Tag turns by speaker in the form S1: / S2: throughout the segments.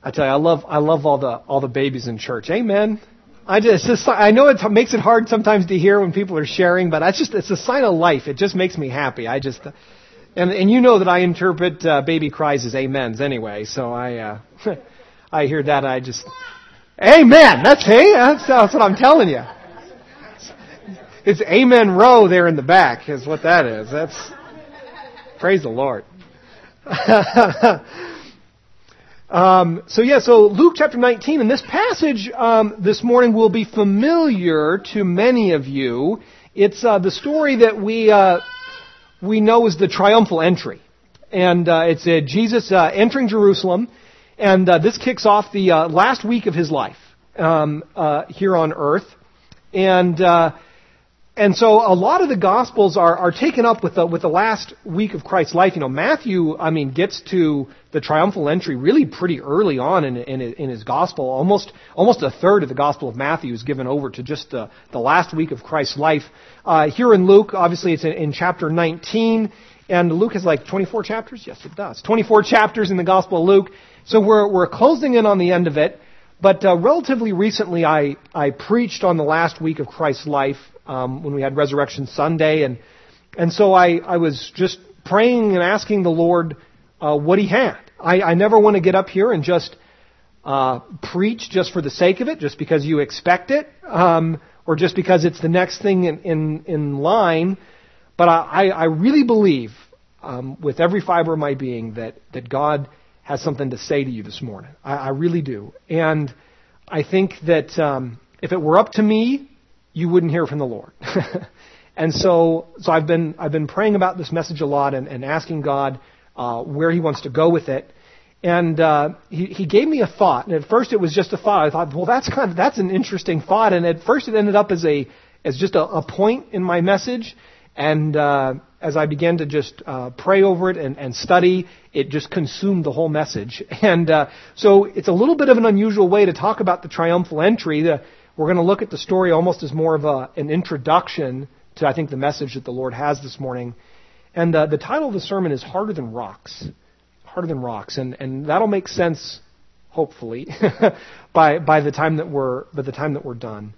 S1: I tell you, I love all the babies in church. Amen. I know it makes it hard sometimes to hear when people are sharing, but it's a sign of life. It just makes me happy. And you know that I interpret baby cries as amens anyway, so I hear that, amen. That's what I'm telling you. It's amen row there in the back is what that is. Praise the Lord. So Luke chapter 19, and this passage this morning will be familiar to many of you. It's the story that we know as the triumphal entry. And it's Jesus entering Jerusalem, and this kicks off the last week of his life here on earth. And so a lot of the Gospels are taken up with the last week of Christ's life. You know, Matthew, gets to the triumphal entry really pretty early on in his Gospel. Almost a third of the Gospel of Matthew is given over to just the last week of Christ's life. Here in Luke, obviously it's in chapter 19, and Luke has like 24 chapters? Yes, it does. 24 chapters in the Gospel of Luke. So we're closing in on the end of it. But relatively recently, I preached on the last week of Christ's life when we had Resurrection Sunday, and so I was just praying and asking the Lord what He had. I never want to get up here and just preach just for the sake of it, just because you expect it, or just because it's the next thing in line. But I really believe with every fiber of my being that God has something to say to you this morning. I really do. And I think that if it were up to me, you wouldn't hear from the Lord. And so I've been praying about this message a lot and asking God where He wants to go with it. And He gave me a thought. And at first it was just a thought. I thought, well, that's an interesting thought. And at first it ended up as just a point in my message. And as I began to just pray over it and study, it just consumed the whole message. And so it's a little bit of an unusual way to talk about the triumphal entry. We're going to look at the story almost as more of an introduction to, I think, the message that the Lord has this morning. And the title of the sermon is Harder Than Rocks. Harder Than Rocks. And that'll make sense, hopefully, by the time that we're done.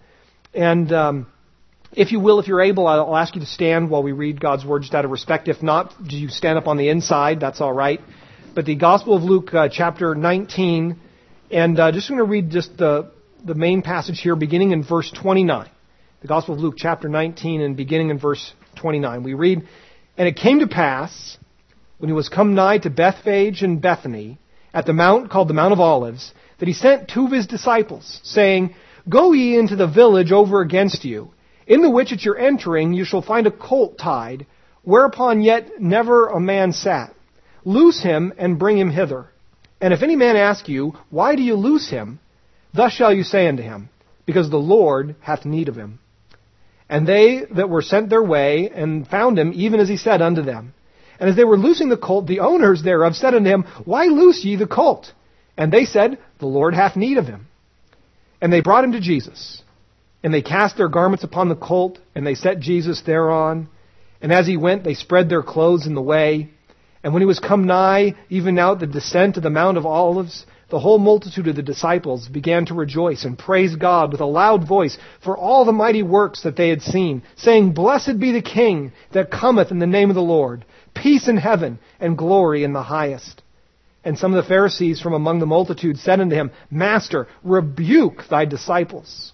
S1: And if you will, if you're able, I'll ask you to stand while we read God's Word just out of respect. If not, you stand up on the inside. That's all right. But the Gospel of Luke, chapter 19, and just going to read just the main passage here, beginning in verse 29. The Gospel of Luke, chapter 19, and beginning in verse 29. We read, "And it came to pass, when he was come nigh to Bethphage and Bethany, at the mount called the Mount of Olives, that he sent two of his disciples, saying, Go ye into the village over against you, in the which at your entering you shall find a colt tied, whereupon yet never a man sat. Loose him and bring him hither. And if any man ask you, Why do you loose him? Thus shall you say unto him, Because the Lord hath need of him. And they that were sent their way, and found him, even as he said unto them. And as they were loosing the colt, the owners thereof said unto him, Why loose ye the colt? And they said, The Lord hath need of him. And they brought him to Jesus. And they cast their garments upon the colt, and they set Jesus thereon. And as he went, they spread their clothes in the way. And when he was come nigh, even out the descent of the Mount of Olives, the whole multitude of the disciples began to rejoice and praise God with a loud voice for all the mighty works that they had seen, saying, Blessed be the King that cometh in the name of the Lord, peace in heaven and glory in the highest. And some of the Pharisees from among the multitude said unto him, Master, rebuke thy disciples.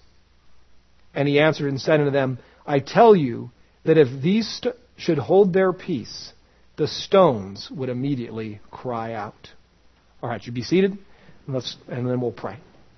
S1: And he answered and said unto them, I tell you that if these should hold their peace, the stones would immediately cry out. All right, you be seated, and then we'll pray.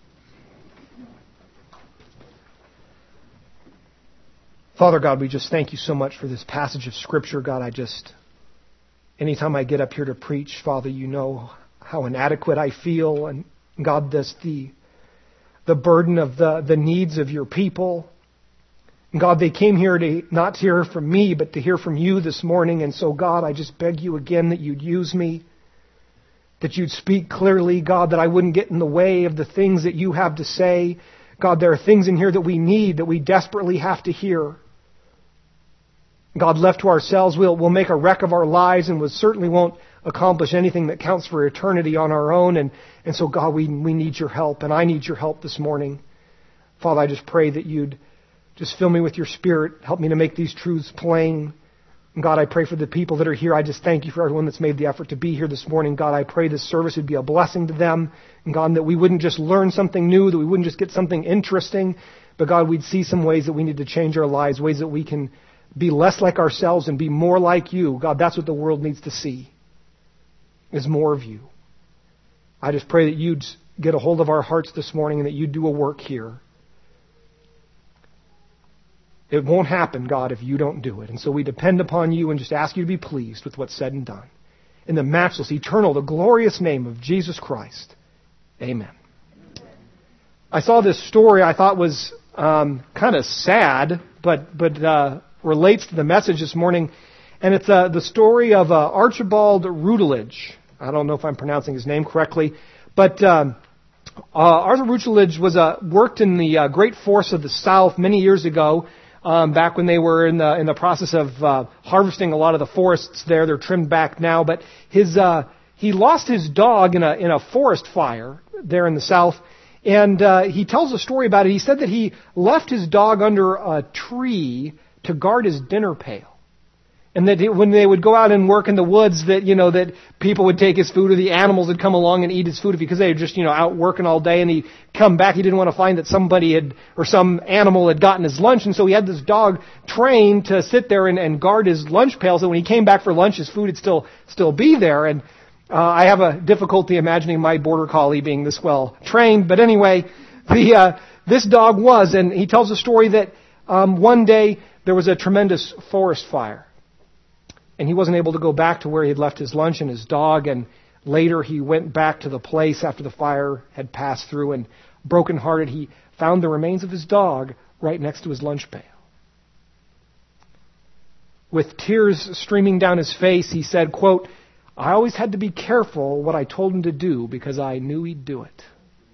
S1: Father God, we just thank you so much for this passage of Scripture. God, anytime I get up here to preach, Father, you know how inadequate I feel, and God, the burden of the needs of your people. And God, they came here not to hear from me, but to hear from you this morning. And so, God, I just beg you again that you'd use me, that you'd speak clearly, God, that I wouldn't get in the way of the things that you have to say. God, there are things in here that we need, that we desperately have to hear. God, left to ourselves, we'll make a wreck of our lives, and we certainly won't accomplish anything that counts for eternity on our own. And so, God, we need your help, and I need your help this morning. Father, I just pray that you'd just fill me with your Spirit. Help me to make these truths plain. And God, I pray for the people that are here. I just thank you for everyone that's made the effort to be here this morning. God, I pray this service would be a blessing to them. And God, that we wouldn't just learn something new, that we wouldn't just get something interesting, but God, we'd see some ways that we need to change our lives, ways that we can be less like ourselves and be more like you. God, that's what the world needs to see, is more of you. I just pray that you'd get a hold of our hearts this morning and that you'd do a work here. It won't happen, God, if you don't do it. And so we depend upon you and just ask you to be pleased with what's said and done. In the matchless, eternal, the glorious name of Jesus Christ. Amen. I saw this story I thought was kind of sad, but relates to the message this morning. And it's the story of Archibald Rutledge. I don't know if I'm pronouncing his name correctly, but Arthur Rutledge worked in the Great Forests of the South many years ago. Back when they were in the process of harvesting a lot of the forests there. They're trimmed back now, but he lost his dog in a forest fire there in the South, and he tells a story about it. He said that he left his dog under a tree to guard his dinner pail. And that when they would go out and work in the woods, that people would take his food, or the animals would come along and eat his food because they were just out working all day, and he'd come back. He didn't want to find that somebody or some animal had gotten his lunch, and so he had this dog trained to sit there and guard his lunch pail. So when he came back for lunch, his food would still be there. And I have a difficulty imagining my border collie being this well trained. But anyway, this dog was, and he tells a story that one day there was a tremendous forest fire. And he wasn't able to go back to where he had left his lunch and his dog. And later he went back to the place after the fire had passed through. And brokenhearted, he found the remains of his dog right next to his lunch pail. With tears streaming down his face, he said, quote, "I always had to be careful what I told him to do because I knew he'd do it."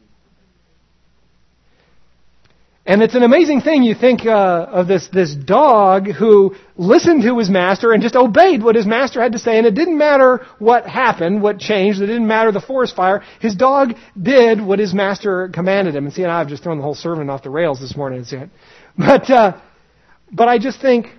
S1: And it's an amazing thing. You think of this dog who listened to his master and just obeyed what his master had to say. And it didn't matter what happened, what changed. It didn't matter the forest fire. His dog did what his master commanded him. And see, I've just thrown the whole sermon off the rails this morning. But I just think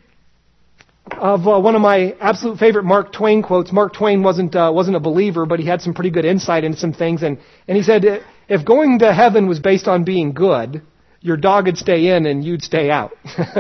S1: of one of my absolute favorite Mark Twain quotes. Mark Twain wasn't a believer, but he had some pretty good insight into some things. And he said, if going to heaven was based on being good, your dog would stay in and you'd stay out.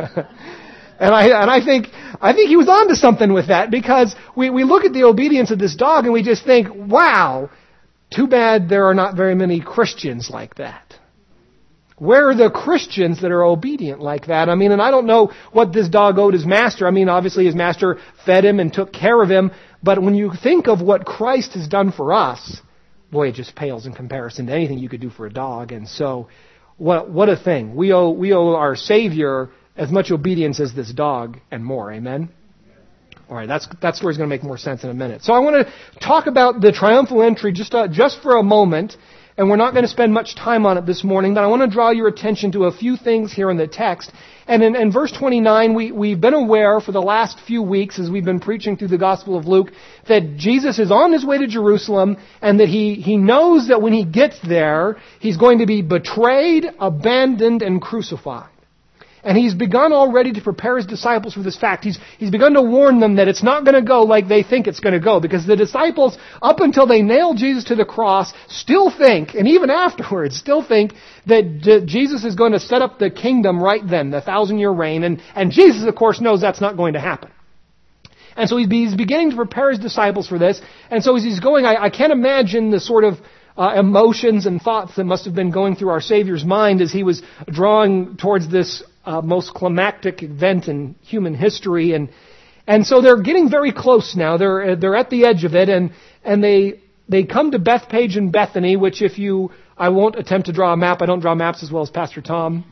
S1: And I think he was onto something with that, because we look at the obedience of this dog and we just think, wow, too bad there are not very many Christians like that. Where are the Christians that are obedient like that? I mean, and I don't know what this dog owed his master. I mean, obviously his master fed him and took care of him. But when you think of what Christ has done for us, boy, it just pales in comparison to anything you could do for a dog. And so, what a thing. We owe our Savior as much obedience as this dog and more. Amen? All right, that story's going to make more sense in a minute. So I want to talk about the triumphal entry just for a moment, and we're not going to spend much time on it this morning, but I want to draw your attention to a few things here in the text. And in verse 29, we've been aware for the last few weeks as we've been preaching through the Gospel of Luke that Jesus is on his way to Jerusalem, and that he knows that when he gets there, he's going to be betrayed, abandoned, and crucified. And he's begun already to prepare his disciples for this fact. He's begun to warn them that it's not going to go like they think it's going to go. Because the disciples, up until they nail Jesus to the cross, still think, and even afterwards, still think that Jesus is going to set up the kingdom right then, the 1,000-year reign. And Jesus, of course, knows that's not going to happen. And so he's beginning to prepare his disciples for this. And so as he's going, I can't imagine the sort of emotions and thoughts that must have been going through our Savior's mind as he was drawing towards this most climactic event in human history, and so they're getting very close now. They're at the edge of it, and they come to Bethpage and Bethany, which I won't attempt to draw a map. I don't draw maps as well as Pastor Tom.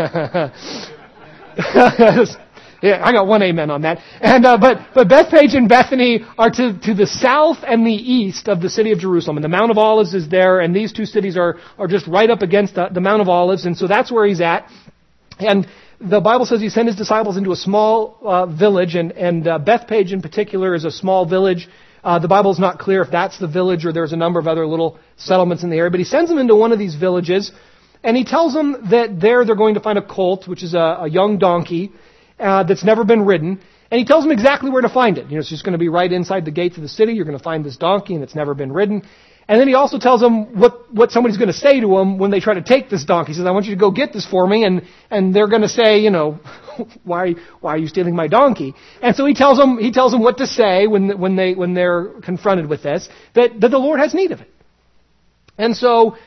S1: Yeah, I got one amen on that. And but Bethpage and Bethany are to the south and the east of the city of Jerusalem, and the Mount of Olives is there, and these two cities are just right up against the Mount of Olives, and so that's where he's at. And the Bible says he sent his disciples into a small village, and Bethpage in particular is a small village The Bible's not clear if that's the village or there's a number of other little settlements in the area. But he sends them into one of these villages, and he tells them that there they're going to find a colt, which is a young donkey that's never been ridden. And he tells them exactly where to find it. It's just going to be right inside the gates of the city. You're going to find this donkey, and it's never been ridden. And then he also tells them what somebody's going to say to them when they try to take this donkey. He says, I want you to go get this for me. And they're going to say, why are you stealing my donkey? And so he tells them what to say when they're confronted with this, that the Lord has need of it. And so,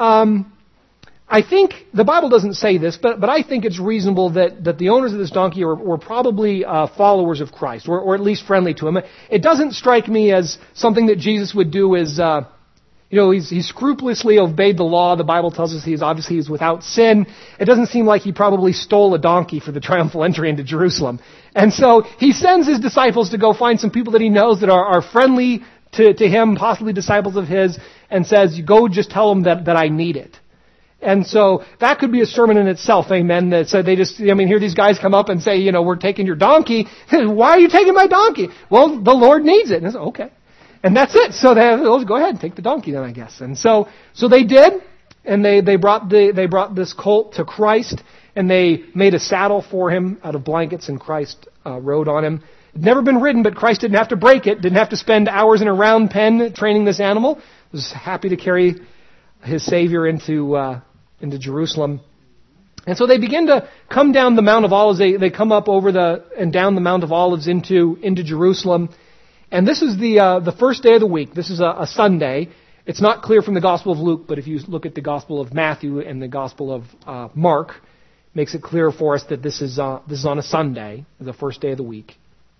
S1: I think the Bible doesn't say this, but I think it's reasonable that the owners of this donkey were probably followers of Christ, or at least friendly to him. It doesn't strike me as something that Jesus would do as, he scrupulously obeyed the law. The Bible tells us he's without sin. It doesn't seem like he probably stole a donkey for the triumphal entry into Jerusalem. And so he sends his disciples to go find some people that he knows that are friendly to him, possibly disciples of his, and says, go just tell them that I need it. And so that could be a sermon in itself, amen. That said, here these guys come up and say, we're taking your donkey. Why are you taking my donkey? Well, the Lord needs it. And I said, okay. And that's it. So they'll go ahead and take the donkey then, I guess. And so they did, and they brought this colt to Christ, and they made a saddle for him out of blankets, and Christ rode on him. It had never been ridden, but Christ didn't have to break it, didn't have to spend hours in a round pen training this animal. He was happy to carry his Savior into Jerusalem. And so they begin to come down the Mount of Olives. They come up over and down the Mount of Olives into Jerusalem. And this is the first day of the week. This is a Sunday. It's not clear from the Gospel of Luke, but if you look at the Gospel of Matthew and the Gospel of Mark, it makes it clear for us that this is on a Sunday, the first day of the week.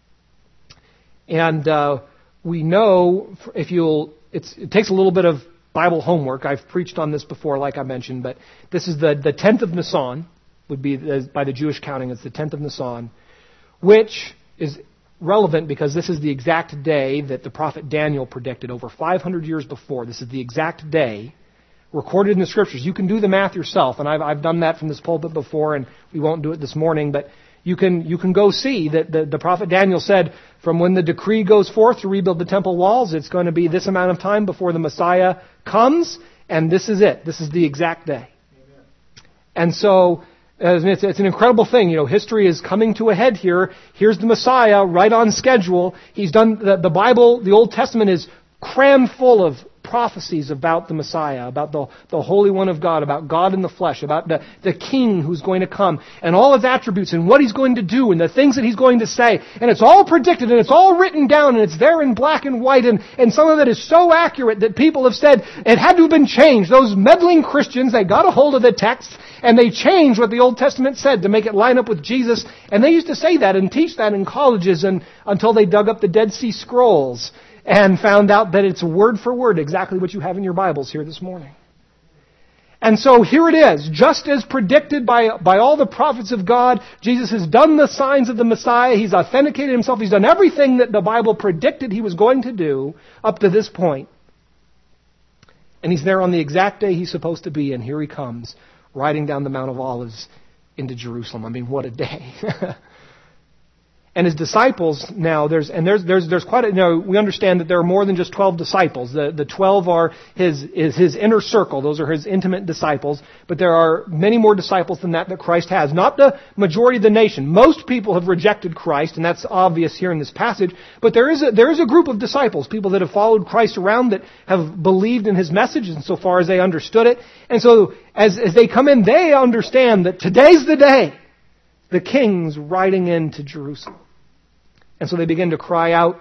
S1: And we know, it takes a little bit of Bible homework. I've preached on this before, like I mentioned, but this is the 10th of Nisan, would be, by the Jewish counting, it's the 10th of Nisan, which is relevant because this is the exact day that the prophet Daniel predicted over 500 years before. This is the exact day recorded in the Scriptures. You can do the math yourself, and I've done that from this pulpit before, and we won't do it this morning, but you can go see that the prophet Daniel said, from when the decree goes forth to rebuild the temple walls, it's going to be this amount of time before the Messiah comes, and this is it. This is the exact day. Amen. And so it's an incredible thing. History is coming to a head here. Here's the Messiah right on schedule. He's done the Bible, the Old Testament is crammed full of prophecies about the Messiah, about the Holy One of God, about God in the flesh, about the King who's going to come, and all his attributes, and what he's going to do, and the things that he's going to say. And it's all predicted, and it's all written down, and it's there in black and white, and some of it is so accurate that people have said it had to have been changed. Those meddling Christians, they got a hold of the text, and they changed what the Old Testament said to make it line up with Jesus. And they used to say that and teach that in colleges until they dug up the Dead Sea Scrolls and found out that it's word for word exactly what you have in your Bibles here this morning. And so here it is, just as predicted by all the prophets of God. Jesus has done the signs of the Messiah. He's authenticated himself. He's done everything that the Bible predicted he was going to do up to this point. And he's there on the exact day he's supposed to be, and here he comes, riding down the Mount of Olives into Jerusalem. I mean, what a day. And his disciples now, there's quite a, we understand that there are more than just 12 disciples. The 12 are his inner circle. Those are his intimate disciples. But there are many more disciples than that Christ has. Not the majority of the nation. Most people have rejected Christ, and that's obvious here in this passage. But there is a group of disciples, people that have followed Christ around, that have believed in his message insofar as they understood it. And so as they come in, they understand that today's the day the King's riding into Jerusalem. And so they begin to cry out.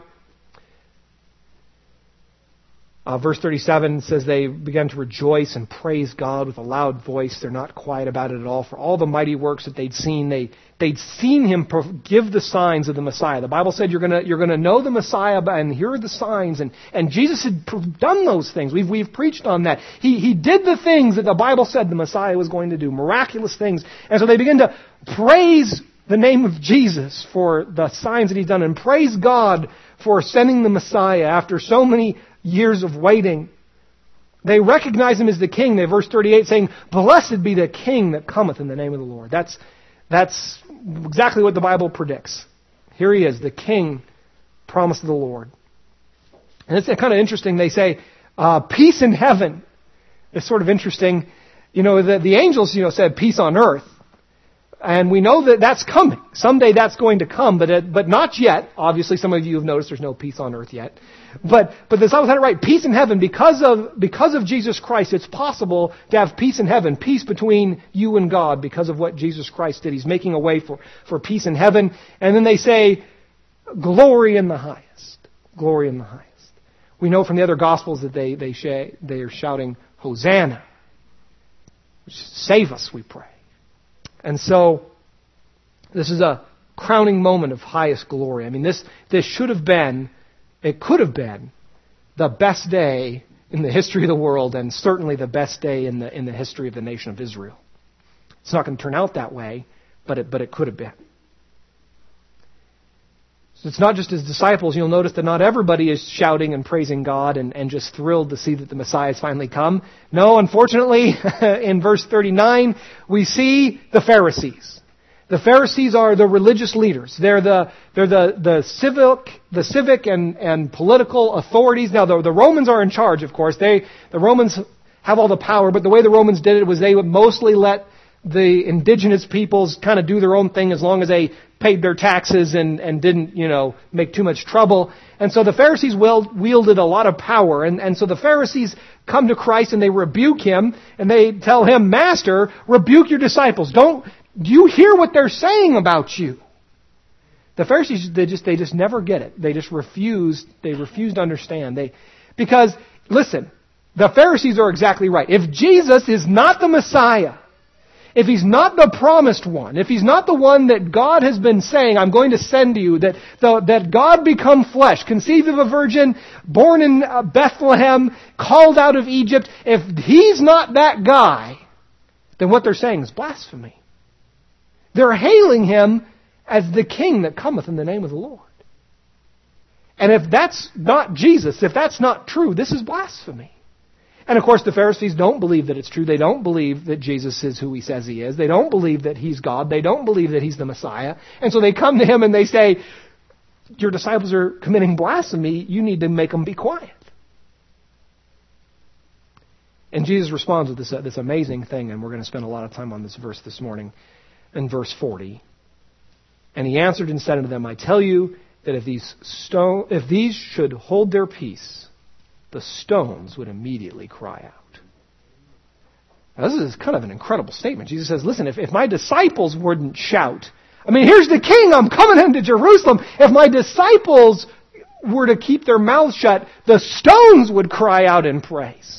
S1: Verse 37 says they began to rejoice and praise God with a loud voice. They're not quiet about it at all. For all the mighty works that they'd seen, they'd seen him give the signs of the Messiah. The Bible said you're gonna know the Messiah, and here are the signs. And Jesus had done those things. We've preached on that. He did the things that the Bible said the Messiah was going to do, miraculous things. And so they begin to praise the name of Jesus for the signs that he's done, and praise God for sending the Messiah after so many years of waiting. They recognize him as the King. Verse 38 saying, "Blessed be the King that cometh in the name of the Lord." That's exactly what the Bible predicts. Here he is, the King promised of the Lord. And it's kind of interesting. They say, peace in heaven. It's sort of interesting. The angels, said peace on earth. And we know that that's coming. Someday that's going to come, but not yet. Obviously, some of you have noticed there's no peace on earth yet. But the disciples had it right. Peace in heaven. Because of Jesus Christ, it's possible to have peace in heaven. Peace between you and God because of what Jesus Christ did. He's making a way for peace in heaven. And then they say, glory in the highest. Glory in the highest. We know from the other Gospels that they are shouting, Hosanna. Save us, we pray. And so, this is a crowning moment of highest glory. I mean, this should have been, it could have been, the best day in the history of the world, and certainly the best day in the history of the nation of Israel. It's not going to turn out that way, but it could have been. So it's not just his disciples. You'll notice that not everybody is shouting and praising God and just thrilled to see that the Messiah has finally come. No, unfortunately, in verse 39, we see the Pharisees. The Pharisees are the religious leaders. They're the civic and political authorities. Now, the Romans are in charge, of course. The Romans have all the power, but the way the Romans did it was they would mostly let the indigenous peoples kind of do their own thing as long as they paid their taxes and didn't, make too much trouble. And so the Pharisees wielded a lot of power. And so the Pharisees come to Christ and they rebuke him and they tell him, Master, rebuke your disciples. Do you hear what they're saying about you? The Pharisees, they just never get it. They just refuse to understand. Because, listen, the Pharisees are exactly right. If Jesus is not the Messiah, if He's not the promised one, if He's not the one that God has been saying, I'm going to send to you, that God become flesh, conceived of a virgin, born in Bethlehem, called out of Egypt, if He's not that guy, then what they're saying is blasphemy. They're hailing Him as the King that cometh in the name of the Lord. And if that's not Jesus, if that's not true, this is blasphemy. And of course the Pharisees don't believe that it's true. They don't believe that Jesus is who He says He is. They don't believe that He's God. They don't believe that He's the Messiah. And so they come to Him and they say, your disciples are committing blasphemy. You need to make them be quiet. And Jesus responds with this amazing thing, and we're going to spend a lot of time on this verse this morning, in verse 40. And He answered and said unto them, I tell you that if these should hold their peace, the stones would immediately cry out. Now, this is kind of an incredible statement. Jesus says, listen, if my disciples wouldn't shout, here's the King, I'm coming into Jerusalem. If my disciples were to keep their mouths shut, the stones would cry out in praise.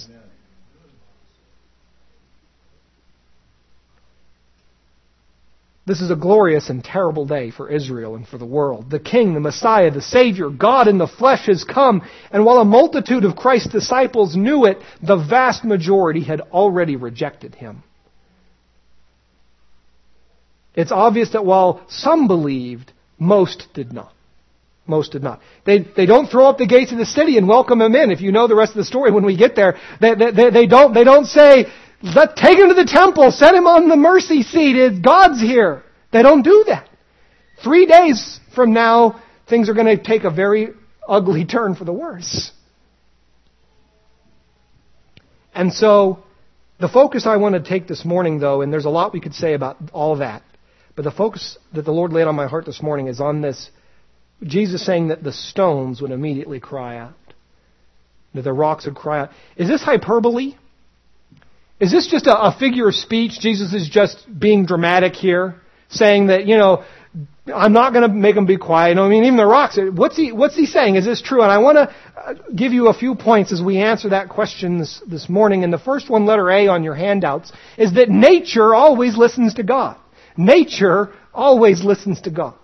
S1: This is a glorious and terrible day for Israel and for the world. The King, the Messiah, the Savior, God in the flesh has come. And while a multitude of Christ's disciples knew it, the vast majority had already rejected Him. It's obvious that while some believed, most did not. Most did not. They don't throw up the gates of the city and welcome Him in. If you know the rest of the story, when we get there, they don't say, let's take Him to the temple, set Him on the mercy seat, God's here. They don't do that. 3 days from now, things are going to take a very ugly turn for the worse. And so, the focus I want to take this morning, though, and there's a lot we could say about all that, but the focus that the Lord laid on my heart this morning is on this, Jesus saying that the stones would immediately cry out, that the rocks would cry out. Is this hyperbole? Is this just a figure of speech? Jesus is just being dramatic here, saying that, I'm not going to make them be quiet. Even the rocks. What's he saying? Is this true? And I want to give you a few points as we answer that question this morning. And the first one, letter A on your handouts, is that nature always listens to God. Nature always listens to God.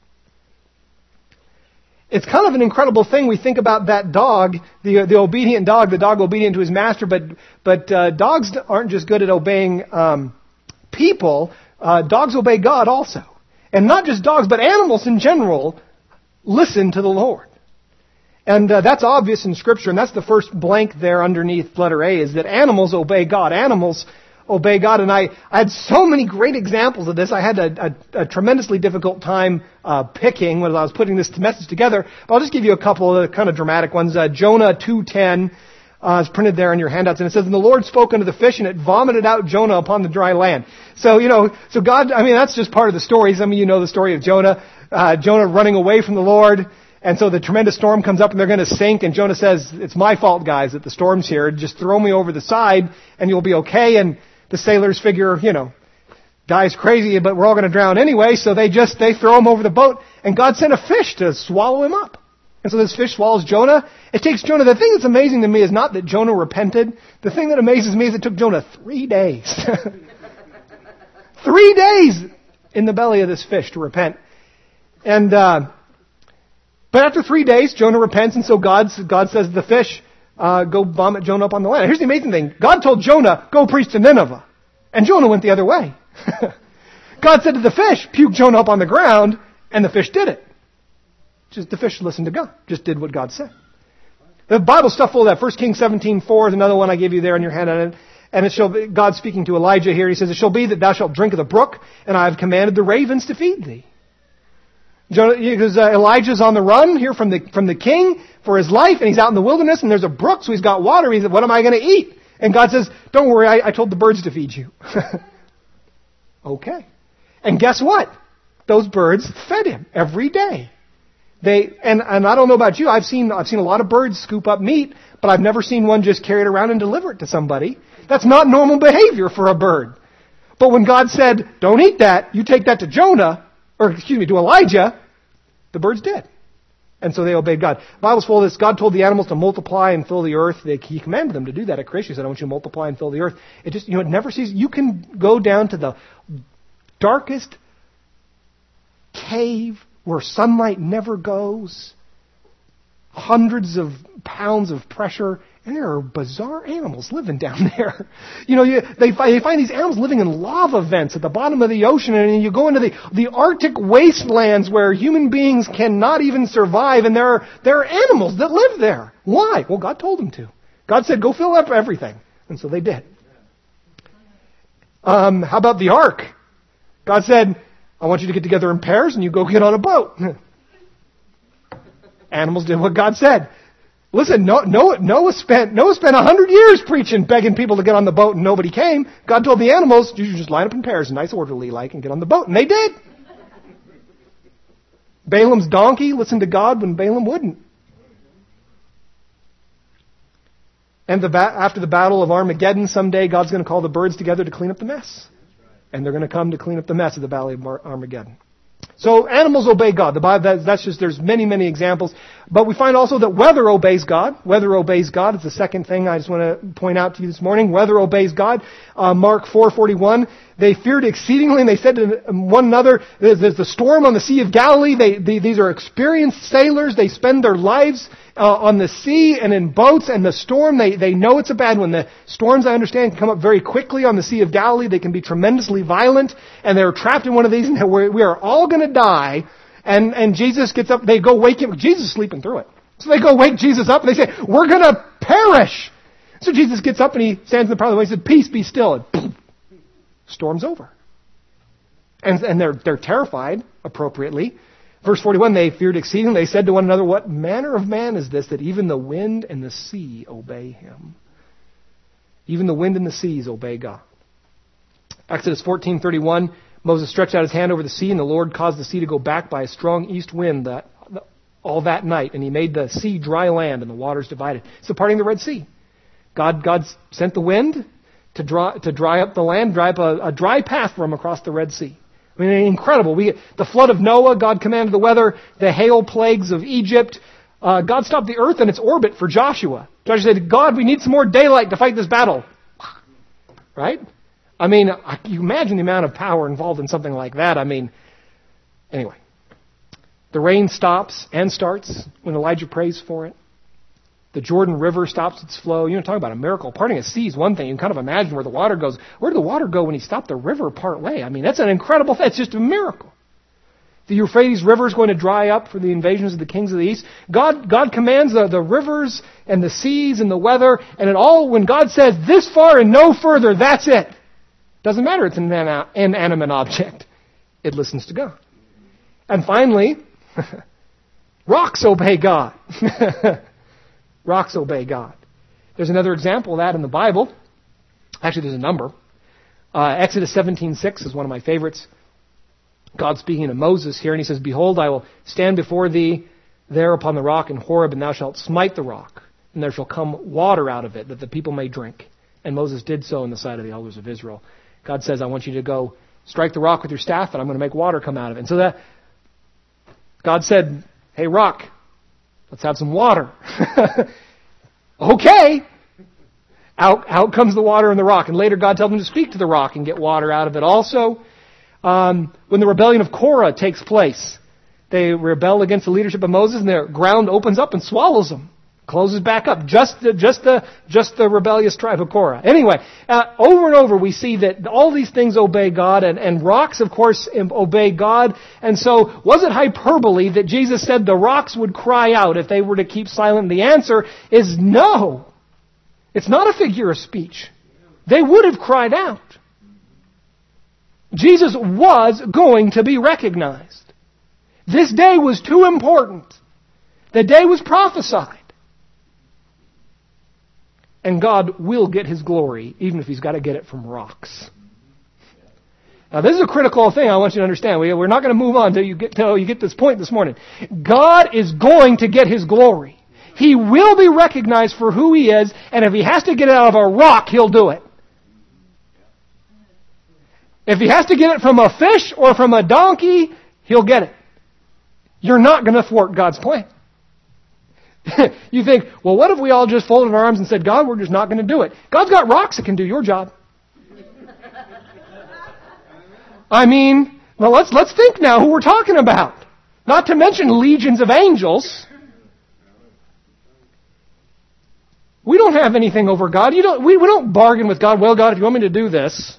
S1: It's kind of an incredible thing. We think about that dog, the obedient dog, the dog obedient to his master, but dogs aren't just good at obeying people. Dogs obey God also. And not just dogs, but animals in general listen to the Lord. And that's obvious in Scripture, and that's the first blank there underneath letter A, is that animals obey God. Animals obey God. And I had so many great examples of this. I had a tremendously difficult time picking when I was putting this message together. But I'll just give you a couple of kind of dramatic ones. Jonah 2:10 is printed there in your handouts. And it says, "And the Lord spoke unto the fish, and it vomited out Jonah upon the dry land." So, so God, that's just part of the story. Some of you know the story of Jonah. Jonah running away from the Lord. And so the tremendous storm comes up and they're going to sink. And Jonah says, "It's my fault, guys, that the storm's here. Just throw me over the side and you'll be okay." And the sailors figure, guy's crazy, but we're all going to drown anyway. So they throw him over the boat. And God sent a fish to swallow him up. And so this fish swallows Jonah. It takes Jonah. The thing that's amazing to me is not that Jonah repented. The thing that amazes me is it took Jonah 3 days. 3 days in the belly of this fish to repent. And, but after 3 days, Jonah repents, and so God says to the fish, go vomit Jonah up on the land. Here's the amazing thing. God told Jonah, go preach to Nineveh. And Jonah went the other way. God said to the fish, puke Jonah up on the ground, and the fish did it. Just the fish listened to God. Just did what God said. The Bible's stuff full of that. 1 Kings 17:4 is another one I gave you there in your hand. And God speaking to Elijah here, he says, "It shall be that thou shalt drink of the brook, and I have commanded the ravens to feed thee." Because Elijah's on the run here from the king for his life, and he's out in the wilderness, and there's a brook, so he's got water. He said, "What am I going to eat?" And God says, "Don't worry, I told the birds to feed you." Okay. And guess what? Those birds fed him every day. And I don't know about you, I've seen a lot of birds scoop up meat, but I've never seen one just carry it around and deliver it to somebody. That's not normal behavior for a bird. But when God said, "Don't eat that, you take that to to Elijah," the birds did. And so they obeyed God. The Bible's full of this. God told the animals to multiply and fill the earth. He commanded them to do that at creation. He said, "I want you to multiply and fill the earth." It just, it never ceases. You can go down to the darkest cave where sunlight never goes, hundreds of pounds of pressure, and there are bizarre animals living down there. They find these animals living in lava vents at the bottom of the ocean, and you go into the Arctic wastelands where human beings cannot even survive, and there are animals that live there. Why? Well, God told them to. God said, "Go fill up everything," and so they did. How about the ark? God said, "I want you to get together in pairs and you go get on a boat." Animals did what God said. Listen, Noah spent 100 years preaching, begging people to get on the boat, and nobody came. God told the animals, "You should just line up in pairs, nice orderly like, and get on the boat." And they did. Balaam's donkey listened to God when Balaam wouldn't. And after the battle of Armageddon, someday God's going to call the birds together to clean up the mess. And they're going to come to clean up the mess of the Valley of Armageddon. So animals obey God. The Bible, there's many, many examples. But we find also that weather obeys God. Weather obeys God. It's the second thing I just want to point out to you this morning. Weather obeys God. Mark 4:41. They feared exceedingly, and they said to one another, "There's the storm on the Sea of Galilee." These are experienced sailors. They spend their lives on the sea and in boats, and the storm, they know it's a bad one. The storms, I understand, can come up very quickly on the Sea of Galilee. They can be tremendously violent, and they're trapped in one of these, and we are all going to die. And Jesus gets up, they go wake him. Jesus is sleeping through it. So they go wake Jesus up, and they say, "We're going to perish." So Jesus gets up, and he stands in the part of the way and says, "Peace, be still." And boom, storm's over. And they're terrified, appropriately. Verse 41, they feared exceedingly. They said to one another, "What manner of man is this that even the wind and the sea obey him?" Even the wind and the seas obey God. Exodus 14:31, Moses stretched out his hand over the sea, and the Lord caused the sea to go back by a strong east wind all that night. And he made the sea dry land, and the waters divided. It's the parting of the Red Sea. God sent the wind to dry up the land, dry up a dry path for them across the Red Sea. I mean, incredible. The flood of Noah, God commanded the weather. The hail plagues of Egypt. God stopped the earth in its orbit for Joshua. Joshua said, "God, we need some more daylight to fight this battle." Right? I mean, you imagine the amount of power involved in something like that. I mean, anyway. The rain stops and starts when Elijah prays for it. The Jordan River stops its flow. Talk about a miracle. Parting a sea is one thing. You can kind of imagine where the water goes. Where did the water go when he stopped the river part way? I mean, that's an incredible thing. It's just a miracle. The Euphrates River is going to dry up for the invasions of the kings of the east. God commands the rivers and the seas and the weather, and it all, when God says this far and no further, that's it. Doesn't matter, it's an inanimate object. It listens to God. And finally, rocks obey God. Rocks obey God. There's another example of that in the Bible. Actually, there's a number. Exodus 17:6 is one of my favorites. God speaking to Moses here, and he says, "Behold, I will stand before thee there upon the rock in Horeb, and thou shalt smite the rock, and there shall come water out of it, that the people may drink." And Moses did so in the sight of the elders of Israel. God says, "I want you to go strike the rock with your staff, and I'm going to make water come out of it." And so that God said, "Hey, rock, let's have some water." Okay. Out comes the water in the rock. And later God tells him to speak to the rock and get water out of it also. When the rebellion of Korah takes place, they rebel against the leadership of Moses, and the ground opens up and swallows them. Closes back up. Just the rebellious tribe of Korah. Anyway, over and over we see that all these things obey God, and rocks, of course, obey God. And so, was it hyperbole that Jesus said the rocks would cry out if they were to keep silent? The answer is no. It's not a figure of speech. They would have cried out. Jesus was going to be recognized. This day was too important. The day was prophesied. And God will get His glory, even if He's got to get it from rocks. Now, this is a critical thing I want you to understand. We're not going to move on until you get this point this morning. God is going to get His glory. He will be recognized for who He is, and if He has to get it out of a rock, He'll do it. If He has to get it from a fish or from a donkey, He'll get it. You're not going to thwart God's plan. You think, well, what if we all just folded our arms and said, God, we're just not going to do it? God's got rocks that can do your job. I mean, well, let's think now who we're talking about. Not to mention legions of angels. We don't have anything over God. We don't bargain with God. Well, God, if you want me to do this,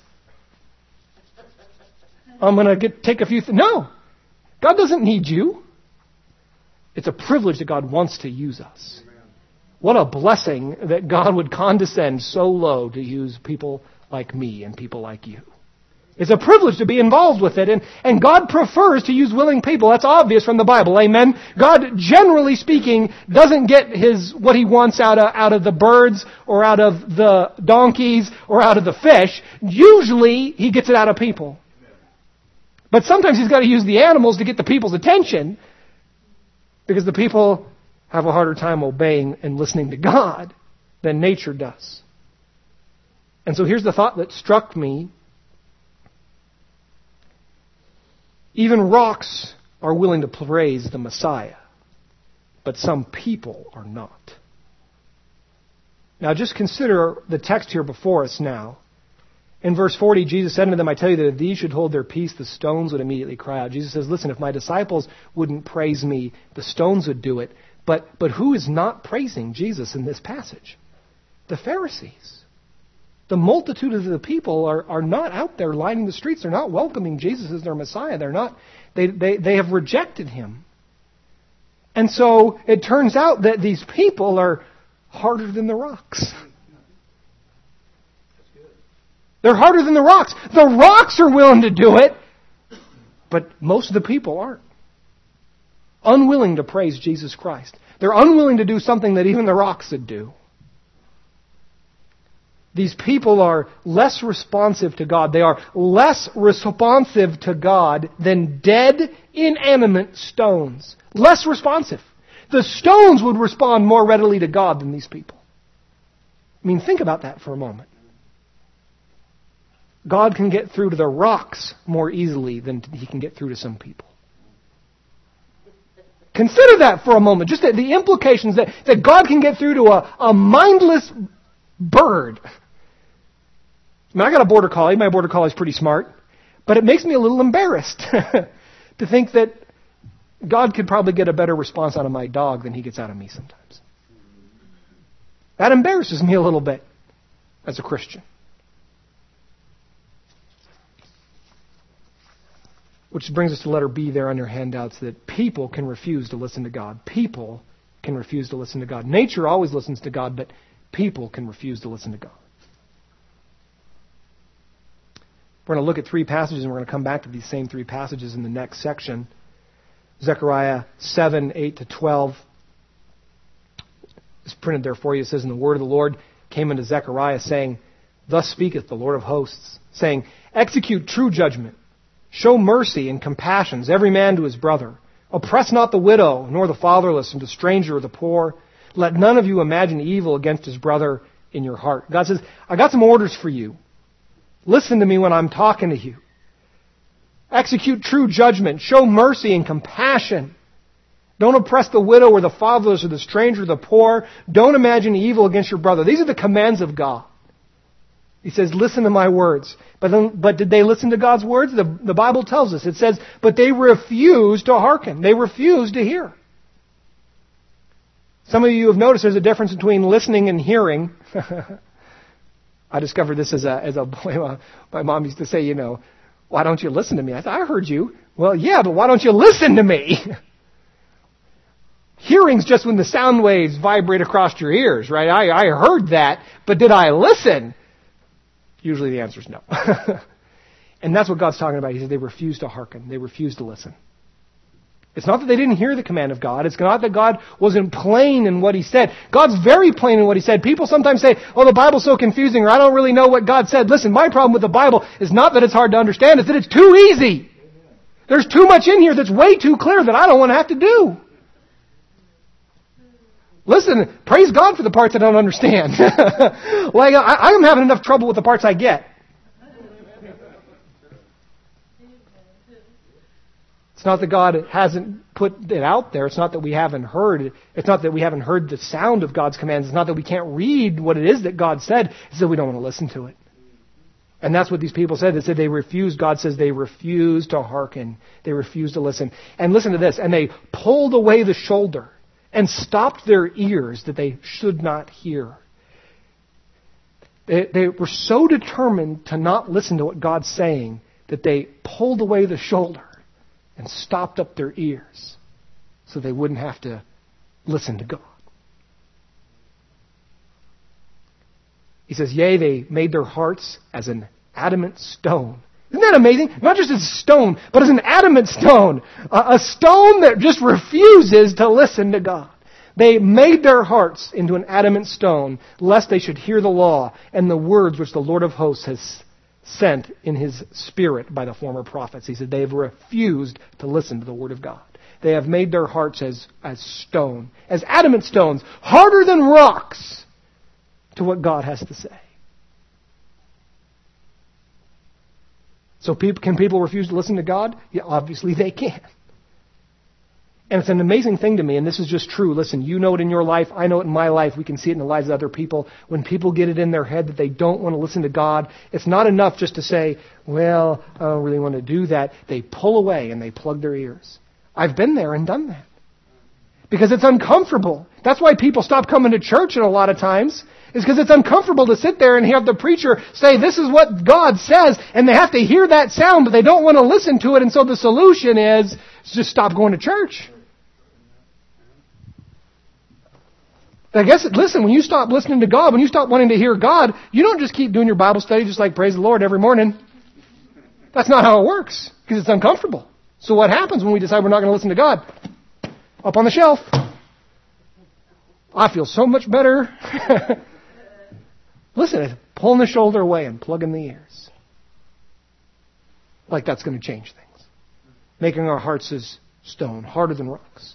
S1: I'm going to take a few things. No. God doesn't need you. It's a privilege that God wants to use us. What a blessing that God would condescend so low to use people like me and people like you. It's a privilege to be involved with it, and God prefers to use willing people. That's obvious from the Bible. Amen. God, generally speaking, doesn't get what He wants out of the birds or out of the donkeys or out of the fish. Usually, He gets it out of people. But sometimes He's got to use the animals to get the people's attention, because the people have a harder time obeying and listening to God than nature does. And so here's the thought that struck me. Even rocks are willing to praise the Messiah, but some people are not. Now just consider the text here before us now. In verse 40, Jesus said unto them, I tell you that if these should hold their peace, the stones would immediately cry out. Jesus says, listen, if my disciples wouldn't praise me, the stones would do it. But who is not praising Jesus in this passage? The Pharisees. The multitude of the people are not out there lining the streets. They're not welcoming Jesus as their Messiah. They have rejected Him. And so it turns out that these people are harder than the rocks. They're harder than the rocks. The rocks are willing to do it, but most of the people aren't. Unwilling to praise Jesus Christ. They're unwilling to do something that even the rocks would do. These people are less responsive to God. They are less responsive to God than dead, inanimate stones. Less responsive. The stones would respond more readily to God than these people. I mean, think about that for a moment. God can get through to the rocks more easily than He can get through to some people. Consider that for a moment. Just the implications that God can get through to a mindless bird. I mean, I got a border collie. My border collie is pretty smart. But it makes me a little embarrassed to think that God could probably get a better response out of my dog than He gets out of me sometimes. That embarrasses me a little bit as a Christian. Which brings us to letter B there on your handouts, that people can refuse to listen to God. People can refuse to listen to God. Nature always listens to God, but people can refuse to listen to God. We're going to look at three passages, and we're going to come back to these same three passages in the next section. Zechariah 7, 8 to 12. It's printed there for you. It says, "And the word of the Lord came unto Zechariah, saying, Thus speaketh the Lord of hosts, saying, Execute true judgment, show mercy and compassions, every man to his brother. Oppress not the widow, nor the fatherless, and the stranger or the poor. Let none of you imagine evil against his brother in your heart." God says, I got some orders for you. Listen to me when I'm talking to you. Execute true judgment. Show mercy and compassion. Don't oppress the widow or the fatherless or the stranger or the poor. Don't imagine evil against your brother. These are the commands of God. He says, listen to my words. But did they listen to God's words? The Bible tells us. It says, but they refused to hearken. They refused to hear. Some of you have noticed there's a difference between listening and hearing. I discovered this as a boy. My mom used to say, why don't you listen to me? I thought, I heard you. Well, yeah, but why don't you listen to me? Hearing's just when the sound waves vibrate across your ears, right? I heard that, but did I listen? Usually the answer is no. And that's what God's talking about. He said they refused to hearken. They refused to listen. It's not that they didn't hear the command of God. It's not that God wasn't plain in what He said. God's very plain in what He said. People sometimes say, oh, the Bible's so confusing, or I don't really know what God said. Listen, my problem with the Bible is not that it's hard to understand, it's that it's too easy. There's too much in here that's way too clear that I don't want to have to do. Listen, praise God for the parts I don't understand. Like, I'm having enough trouble with the parts I get. It's not that God hasn't put it out there. It's not that we haven't heard. It's not that we haven't heard the sound of God's commands. It's not that we can't read what it is that God said. It's that we don't want to listen to it. And that's what these people said. They said they refused. God says they refused to hearken. They refused to listen. And listen to this. And they pulled away the shoulder and stopped their ears that they should not hear. They were so determined to not listen to what God's saying that they pulled away the shoulder and stopped up their ears so they wouldn't have to listen to God. He says, yea, they made their hearts as an adamant stone. Isn't that amazing? Not just as a stone, but as an adamant stone. A stone that just refuses to listen to God. They made their hearts into an adamant stone, lest they should hear the law and the words which the Lord of hosts has sent in His Spirit by the former prophets. He said they have refused to listen to the Word of God. They have made their hearts as stone, as adamant stones, harder than rocks to what God has to say. So can people refuse to listen to God? Yeah, obviously they can. And it's an amazing thing to me, and this is just true. Listen, you know it in your life. I know it in my life. We can see it in the lives of other people. When people get it in their head that they don't want to listen to God, it's not enough just to say, well, I don't really want to do that. They pull away and they plug their ears. I've been there and done that. Because it's uncomfortable. That's why people stop coming to church a lot of times. Is because it's uncomfortable to sit there and have the preacher say, this is what God says, and they have to hear that sound, but they don't want to listen to it, and so the solution is just stop going to church. I guess, listen, when you stop listening to God, when you stop wanting to hear God, you don't just keep doing your Bible study just like praise the Lord every morning. That's not how it works, because it's uncomfortable. So what happens when we decide we're not going to listen to God? Up on the shelf. I feel so much better. Listen, it's pulling the shoulder away and plugging the ears. Like that's going to change things. Making our hearts as stone, harder than rocks.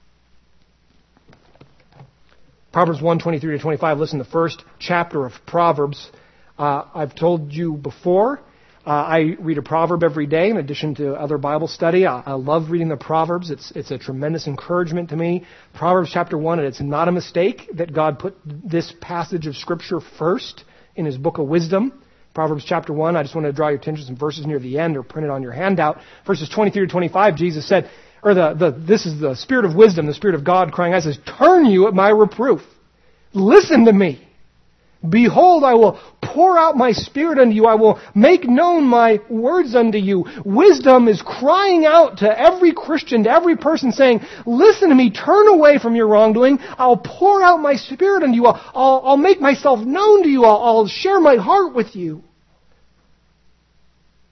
S1: Proverbs 1:23-25. Listen, the first chapter of Proverbs. I've told you before, I read a proverb every day in addition to other Bible study. I love reading the Proverbs. It's a tremendous encouragement to me. Proverbs chapter 1, and it's not a mistake that God put this passage of Scripture first in His book of wisdom. Proverbs chapter 1, I just want to draw your attention to some verses near the end or printed on your handout. Verses 23-25, Jesus said, this is the Spirit of wisdom, the Spirit of God crying out, says, turn you at my reproof. Listen to me. Behold, I will pour out my Spirit unto you. I will make known my words unto you. Wisdom is crying out to every Christian, to every person saying, listen to me, turn away from your wrongdoing. I'll pour out my Spirit unto you. I'll make myself known to you. I'll share my heart with you.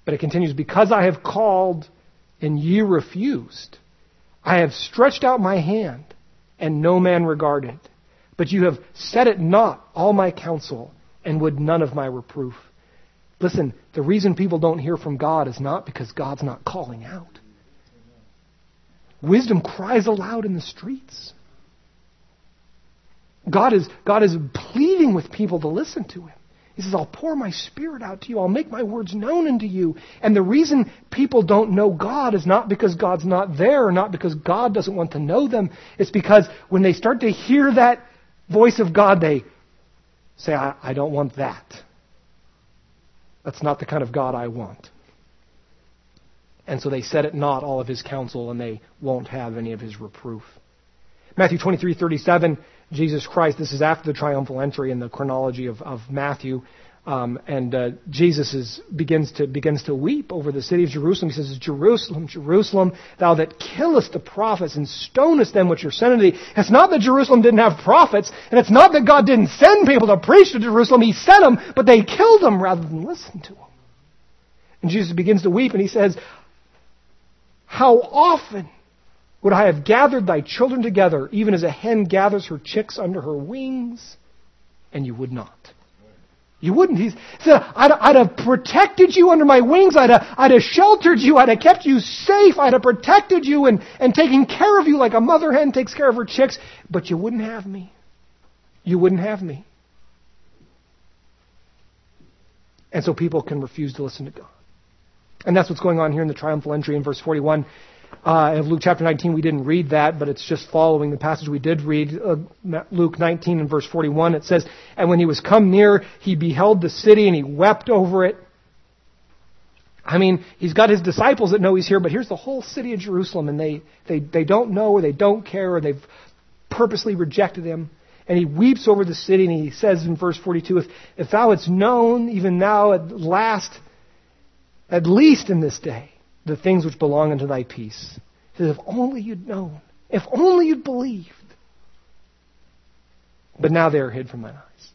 S1: But it continues, because I have called and ye refused. I have stretched out my hand and no man regarded. But you have set at naught all my counsel and would none of my reproof. Listen, the reason people don't hear from God is not because God's not calling out. Wisdom cries aloud in the streets. God is pleading with people to listen to him. He says, I'll pour my Spirit out to you. I'll make my words known unto you. And the reason people don't know God is not because God's not there or not because God doesn't want to know them. It's because when they start to hear that voice of God, they say, I don't want that. That's not the kind of God I want. And so they set at naught all of his counsel and they won't have any of his reproof. Matthew 23:37, Jesus Christ, this is after the triumphal entry in the chronology of Matthew, and Jesus begins to weep over the city of Jerusalem. He says, Jerusalem, Jerusalem, thou that killest the prophets and stonest them which are sent unto thee. It's not that Jerusalem didn't have prophets, and it's not that God didn't send people to preach to Jerusalem. He sent them, but they killed them rather than listen to them. And Jesus begins to weep, and he says, how often would I have gathered thy children together, even as a hen gathers her chicks under her wings, and you would not. You wouldn't. He said, I'd have protected you under my wings. I'd have sheltered you. I'd have kept you safe. I'd have protected you and taken care of you like a mother hen takes care of her chicks. But you wouldn't have me. You wouldn't have me. And so people can refuse to listen to God. And that's what's going on here in the triumphal entry in verse 41. Of Luke chapter 19, we didn't read that, but it's just following the passage we did read. Luke 19 and verse 41, it says, and when he was come near, he beheld the city and he wept over it. I mean, he's got his disciples that know he's here, but here's the whole city of Jerusalem, and they don't know or they don't care or they've purposely rejected him. And he weeps over the city, and he says in verse 42, if thou hadst known, even now at least in this day, the things which belong unto thy peace. He says, if only you'd known. If only you'd believed. But now they are hid from thine eyes.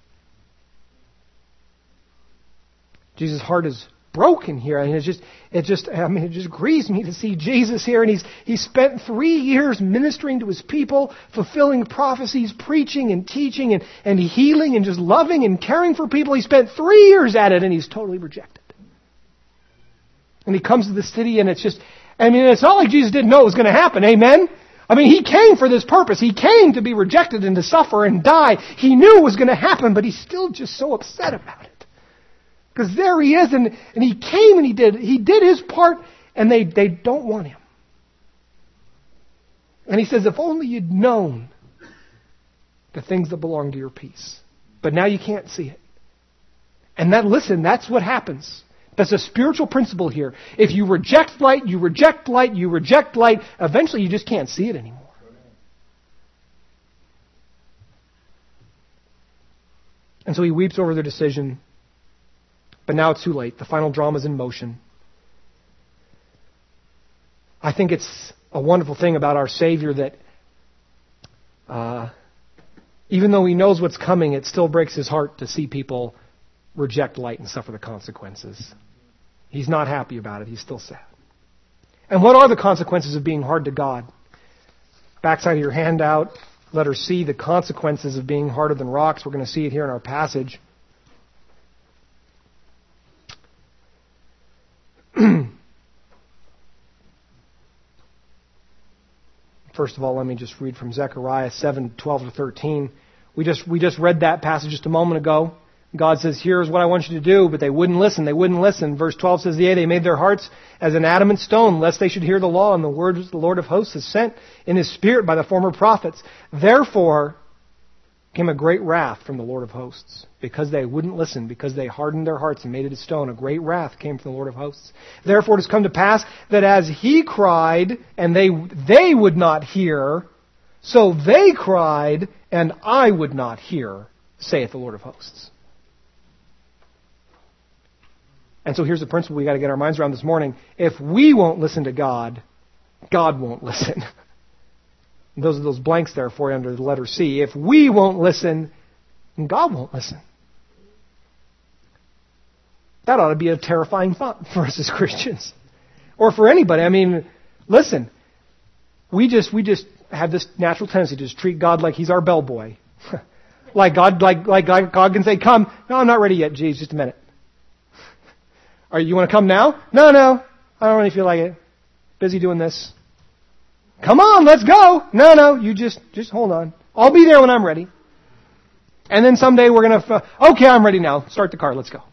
S1: Jesus' heart is broken here. And it just grieves me to see Jesus here. And he's spent 3 years ministering to his people, fulfilling prophecies, preaching and teaching and healing and just loving and caring for people. He spent 3 years at it and he's totally rejected. And he comes to the city and it's not like Jesus didn't know it was going to happen. Amen? I mean, he came for this purpose. He came to be rejected and to suffer and die. He knew it was going to happen, but he's still just so upset about it. Because there he is, and he came and he did his part, and they don't want him. And he says, if only you'd known the things that belong to your peace. But now you can't see it. And that's what happens. That's a spiritual principle here. If you reject light, you reject light, you reject light, eventually you just can't see it anymore. And so he weeps over their decision. But now it's too late. The final drama is in motion. I think it's a wonderful thing about our Savior that even though he knows what's coming, it still breaks his heart to see people reject light and suffer the consequences. He's not happy about it. He's still sad. And what are the consequences of being hard to God? Backside of your handout, letter C, the consequences of being harder than rocks. We're going to see it here in our passage. First of all, let me just read from Zechariah 7:12-13. We just read that passage just a moment ago. God says, here's what I want you to do, but they wouldn't listen. They wouldn't listen. Verse 12 says, yea, they made their hearts as an adamant stone, lest they should hear the law and the word which the Lord of hosts has sent in his spirit by the former prophets. Therefore came a great wrath from the Lord of hosts, because they wouldn't listen, because they hardened their hearts and made it a stone. A great wrath came from the Lord of hosts. Therefore it has come to pass that as he cried, and they would not hear, so they cried, and I would not hear, saith the Lord of hosts. And so here's the principle we got to get our minds around this morning. If we won't listen to God, God won't listen. Those are those blanks there for you under the letter C. If we won't listen, God won't listen. That ought to be a terrifying thought for us as Christians. Or for anybody. I mean, listen, we just have this natural tendency to just treat God like He's our bellboy. like God can say, come. No, I'm not ready yet, geez, just a minute. You want to come now? No, I don't really feel like it. Busy doing this. Come on, let's go. No, you just hold on. I'll be there when I'm ready. And then someday we're going to, okay, I'm ready now. Start the car, let's go.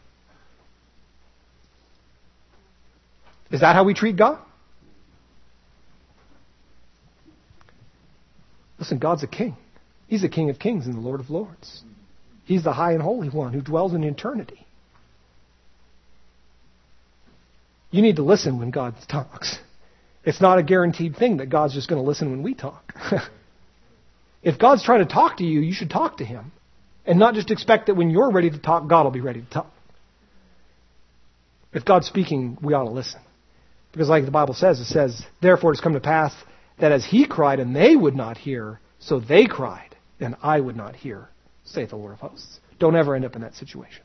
S1: Is that how we treat God? Listen, God's a king. He's the King of kings and the Lord of lords. He's the high and holy one who dwells in eternity. You need to listen when God talks. It's not a guaranteed thing that God's just going to listen when we talk. If God's trying to talk to you, you should talk to Him. And not just expect that when you're ready to talk, God will be ready to talk. If God's speaking, we ought to listen. Because like the Bible says, it says, therefore it has come to pass that as He cried and they would not hear, so they cried and I would not hear, saith the Lord of hosts. Don't ever end up in that situation.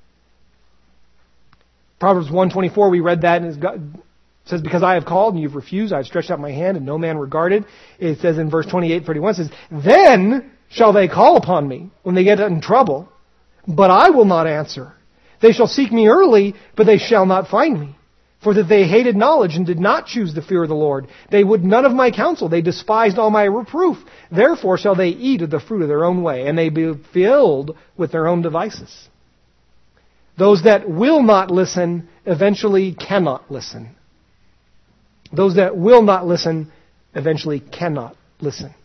S1: Proverbs 1:24, we read that, and it says, because I have called and you've refused, I have stretched out my hand and no man regarded. It says in verse 28:31, it says, then shall they call upon me when they get in trouble, but I will not answer. They shall seek me early, but they shall not find me. For that they hated knowledge and did not choose the fear of the Lord. They would none of my counsel. They despised all my reproof. Therefore shall they eat of the fruit of their own way, and they be filled with their own devices. Those that will not listen eventually cannot listen. Those that will not listen eventually cannot listen.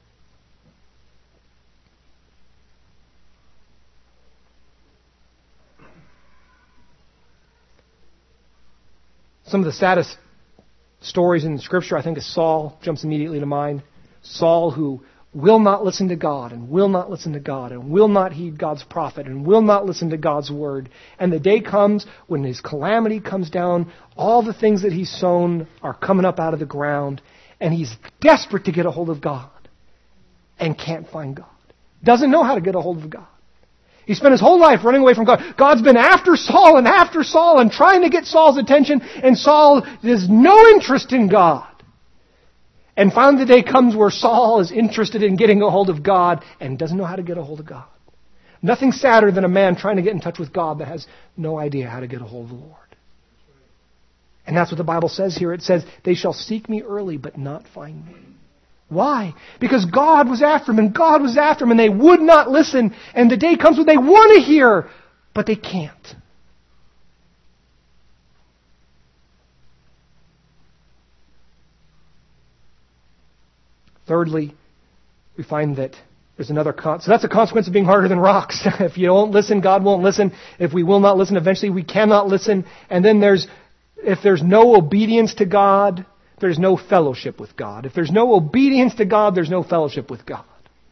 S1: Some of the saddest stories in Scripture, I think, is Saul. Jumps immediately to mind. Saul, who will not listen to God and will not listen to God and will not heed God's prophet and will not listen to God's word. And the day comes when his calamity comes down, all the things that he's sown are coming up out of the ground, and he's desperate to get a hold of God and can't find God. Doesn't know how to get a hold of God. He spent his whole life running away from God. God's been after Saul and trying to get Saul's attention, and Saul has no interest in God. And finally the day comes where Saul is interested in getting a hold of God and doesn't know how to get a hold of God. Nothing sadder than a man trying to get in touch with God that has no idea how to get a hold of the Lord. And that's what the Bible says here. It says, they shall seek me early but not find me. Why? Because God was after them, and God was after them, and they would not listen. And the day comes when they want to hear, but they can't. Thirdly, we find that there's another so that's a consequence of being harder than rocks. If you don't listen, God won't listen. If we will not listen, eventually we cannot listen. And then if there's no obedience to God, there's no fellowship with God. If there's no obedience to God, there's no fellowship with God.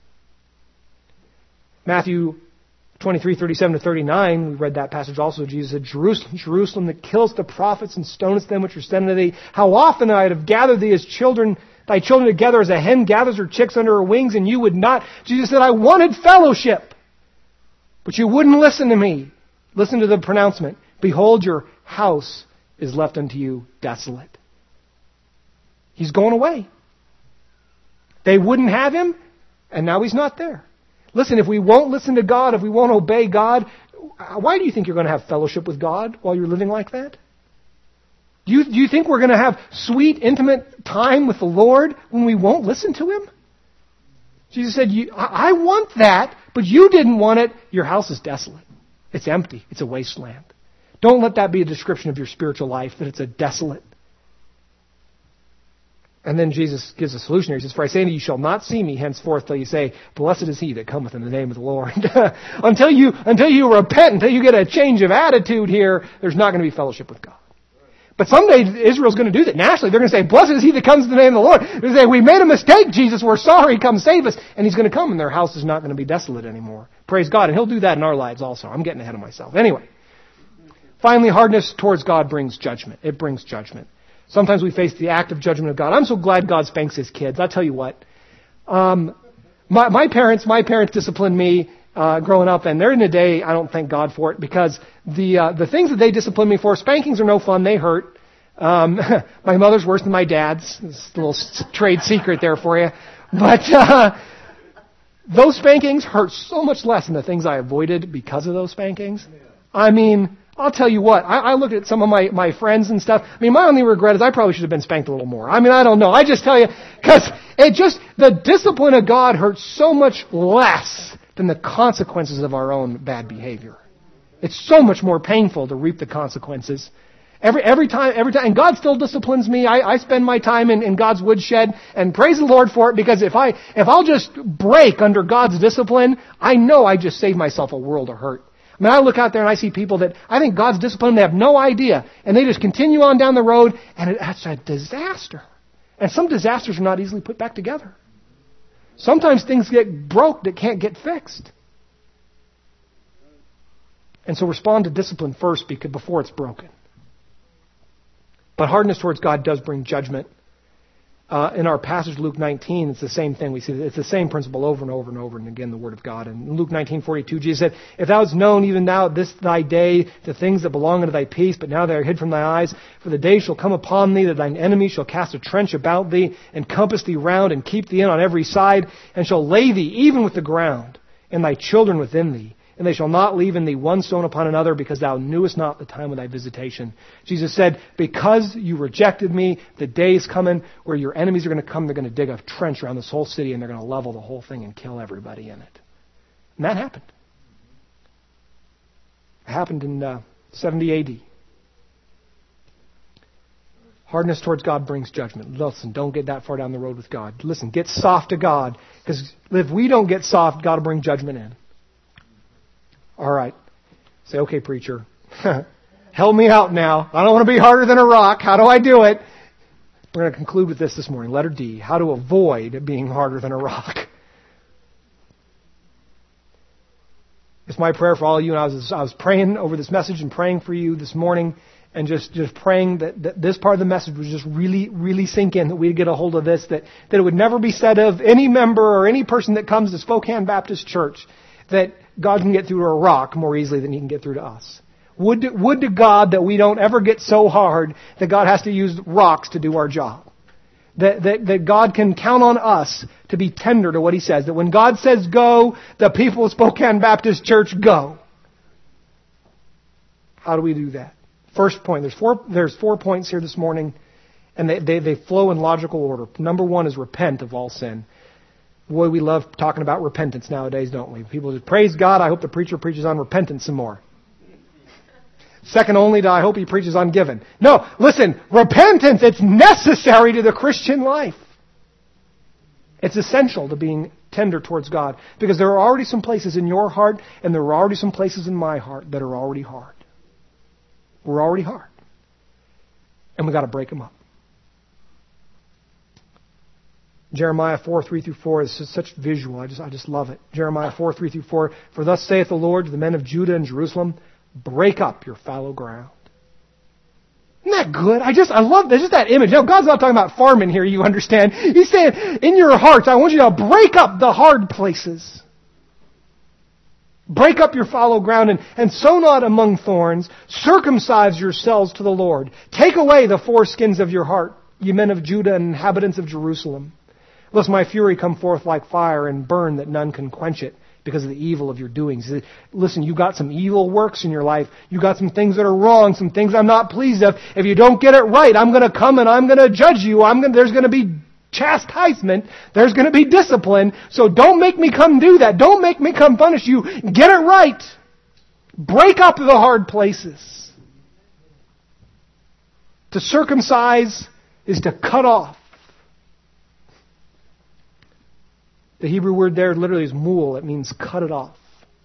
S1: Matthew 23:37-39, we read that passage also. Jesus said, Jerusalem, Jerusalem, that killest the prophets and stonest them which are sent unto thee. How often I would have gathered thee as children, thy children together as a hen gathers her chicks under her wings, and you would not. Jesus said, I wanted fellowship, but you wouldn't listen to me. Listen to the pronouncement. Behold, your house is left unto you desolate. He's going away. They wouldn't have him, and now he's not there. Listen, if we won't listen to God, if we won't obey God, why do you think you're going to have fellowship with God while you're living like that? Do you think we're going to have sweet, intimate time with the Lord when we won't listen to Him? Jesus said, I want that, but you didn't want it. Your house is desolate. It's empty. It's a wasteland. Don't let that be a description of your spiritual life, that it's a desolate. And then Jesus gives a solution here. He says, for I say unto you, you shall not see me henceforth till you say, blessed is he that cometh in the name of the Lord. until you repent, until you get a change of attitude here, there's not going to be fellowship with God. But someday Israel's going to do that. Naturally, they're going to say, blessed is he that comes in the name of the Lord. They're going to say, we made a mistake, Jesus. We're sorry. Come save us. And he's going to come, and their house is not going to be desolate anymore. Praise God. And he'll do that in our lives also. I'm getting ahead of myself. Anyway. Finally, hardness towards God brings judgment. It brings judgment. Sometimes we face the active judgment of God. I'm so glad God spanks His kids. I'll tell you what. My parents disciplined me growing up, and they're in a day I don't thank God for it, because the things that they discipline me for, spankings are no fun, they hurt. My mother's worse than my dad's. It's a little trade secret there for you. But those spankings hurt so much less than the things I avoided because of those spankings. I mean, I'll tell you what, I looked at some of my friends and stuff. I mean, my only regret is I probably should have been spanked a little more. I mean, I don't know. I just tell you, because the discipline of God hurts so much less than the consequences of our own bad behavior. It's so much more painful to reap the consequences. Every time, and God still disciplines me. I spend my time in God's woodshed, and praise the Lord for it, because if I'll just break under God's discipline, I know I just saved myself a world of hurt. I mean, I look out there and I see people that I think God's discipline, they have no idea, and they just continue on down the road, and it's a disaster. And some disasters are not easily put back together. Sometimes things get broke that can't get fixed. And so respond to discipline first before it's broken. But hardness towards God does bring judgment. In our passage, Luke 19, it's the same thing. We see it's the same principle over and over and over and again, the Word of God. And in Luke 19:42, Jesus said, "If thou hadst known even now this thy day the things that belong unto thy peace, but now they are hid from thy eyes, for the day shall come upon thee that thine enemy shall cast a trench about thee, and compass thee round, and keep thee in on every side, and shall lay thee even with the ground, and thy children within thee. And they shall not leave in thee one stone upon another, because thou knewest not the time of thy visitation." Jesus said, because you rejected me, the day is coming where your enemies are going to come. They're going to dig a trench around this whole city, and they're going to level the whole thing and kill everybody in it. And that happened. It happened in 70 AD. Hardness towards God brings judgment. Listen, don't get that far down the road with God. Listen, get soft to God, because if we don't get soft, God will bring judgment in. All right. Say, okay, preacher, help me out now. I don't want to be harder than a rock. How do I do it? We're going to conclude with this morning. Letter D, how to avoid being harder than a rock. It's my prayer for all of you, and I was praying over this message and praying for you this morning, and just praying that this part of the message would just really, really sink in, that we'd get a hold of this, that it would never be said of any member or any person that comes to Spokane Baptist Church that God can get through to a rock more easily than He can get through to us. Would to God that we don't ever get so hard that God has to use rocks to do our job. That God can count on us to be tender to what He says. That when God says go, the people of Spokane Baptist Church go. How do we do that? First point, there's four points here this morning, and they flow in logical order. Number one is repent of all sin. Boy, we love talking about repentance nowadays, don't we? People just praise God. I hope the preacher preaches on repentance some more. Second only to I hope he preaches on giving. No, listen, repentance, it's necessary to the Christian life. It's essential to being tender towards God, because there are already some places in your heart, and there are already some places in my heart that are already hard. We're already hard. And we've got to break them up. Jeremiah 4:3-4 is such visual. I just love it. Jeremiah 4:3-4. For thus saith the Lord to the men of Judah and Jerusalem, break up your fallow ground. Isn't that good? I love this. Just that image. You know, God's not talking about farming here, you understand. He's saying, in your hearts, I want you to break up the hard places. Break up your fallow ground and sow not among thorns. Circumcise yourselves to the Lord. Take away the foreskins of your heart, ye men of Judah and inhabitants of Jerusalem. Lest my fury come forth like fire and burn that none can quench it because of the evil of your doings. Listen, you got some evil works in your life. You got some things that are wrong, some things I'm not pleased of. If you don't get it right, I'm going to come and I'm going to judge you. There's going to be chastisement. There's going to be discipline. So don't make me come do that. Don't make me come punish you. Get it right. Break up the hard places. To circumcise is to cut off. The Hebrew word there literally is mul. It means cut it off.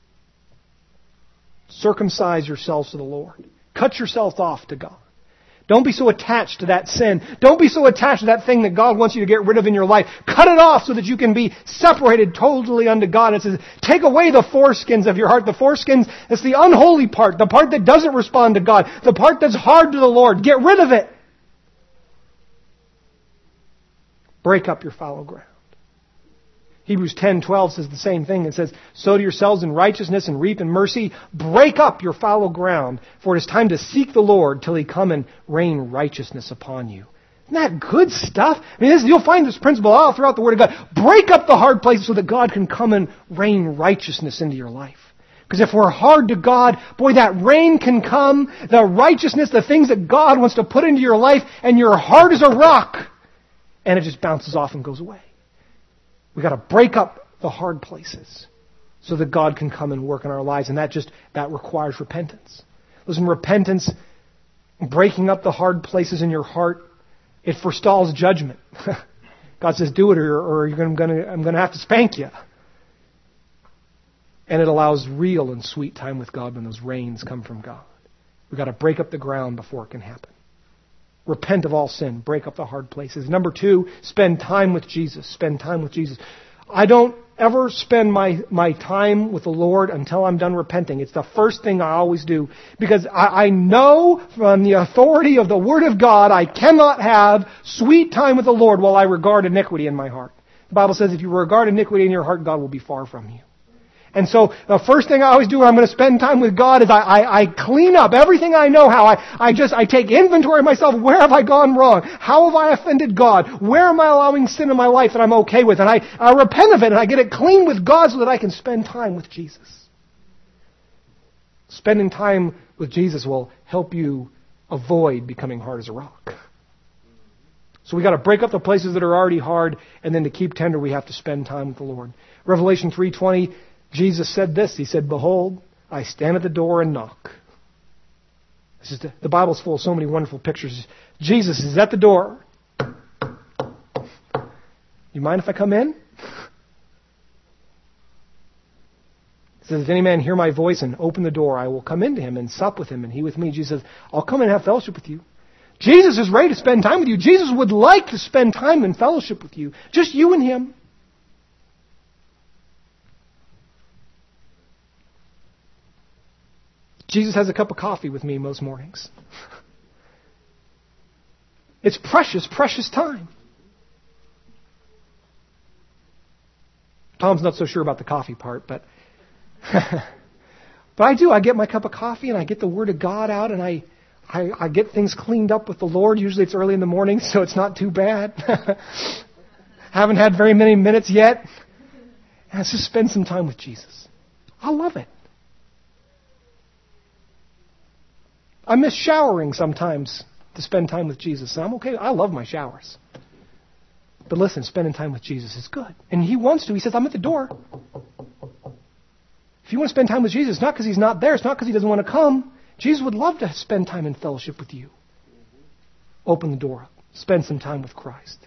S1: Circumcise yourselves to the Lord. Cut yourself off to God. Don't be so attached to that sin. Don't be so attached to that thing that God wants you to get rid of in your life. Cut it off so that you can be separated totally unto God. It says, take away the foreskins of your heart. The foreskins, it's the unholy part, the part that doesn't respond to God, the part that's hard to the Lord. Get rid of it. Break up your fallow ground. Hebrews 10:12 says the same thing. It says, sow to yourselves in righteousness and reap in mercy. Break up your fallow ground, for it is time to seek the Lord till He come and rain righteousness upon you. Isn't that good stuff? I mean, you'll find this principle all throughout the Word of God. Break up the hard places so that God can come and rain righteousness into your life. Because if we're hard to God, boy, that rain can come, the righteousness, the things that God wants to put into your life, and you're hard as a rock, and it just bounces off and goes away. We've got to break up the hard places so that God can come and work in our lives, and that requires repentance. Listen, repentance, breaking up the hard places in your heart, it forestalls judgment. God says, do it or I'm going to have to spank you. And it allows real and sweet time with God when those rains come from God. We've got to break up the ground before it can happen. Repent of all sin. Break up the hard places. Number 2, spend time with Jesus. Spend time with Jesus. I don't ever spend my time with the Lord until I'm done repenting. It's the first thing I always do. Because I know from the authority of the Word of God, I cannot have sweet time with the Lord while I regard iniquity in my heart. The Bible says if you regard iniquity in your heart, God will be far from you. And so the first thing I always do when I'm going to spend time with God is I clean up everything I know how. I take inventory of myself. Where have I gone wrong? How have I offended God? Where am I allowing sin in my life that I'm okay with? And I repent of it and I get it clean with God so that I can spend time with Jesus. Spending time with Jesus will help you avoid becoming hard as a rock. So we got to break up the places that are already hard, and then to keep tender we have to spend time with the Lord. Revelation 3:20, Jesus said this. He said, behold, I stand at the door and knock. The Bible's full of so many wonderful pictures. Jesus is at the door. You mind if I come in? He says, if any man hear my voice and open the door, I will come into him and sup with him and he with me. Jesus says, I'll come and have fellowship with you. Jesus is ready to spend time with you. Jesus would like to spend time in fellowship with you. Just you and Him. Jesus has a cup of coffee with me most mornings. It's precious, precious time. Tom's not so sure about the coffee part, but but I do. I get my cup of coffee and I get the Word of God out and I get things cleaned up with the Lord. Usually it's early in the morning, so it's not too bad. Haven't had very many minutes yet. And let's just spend some time with Jesus. I love it. I miss showering sometimes to spend time with Jesus. And I'm okay. I love my showers. But listen, spending time with Jesus is good. And He wants to. He says, I'm at the door. If you want to spend time with Jesus, it's not because He's not there. It's not because He doesn't want to come. Jesus would love to spend time in fellowship with you. Open the door up. Spend some time with Christ.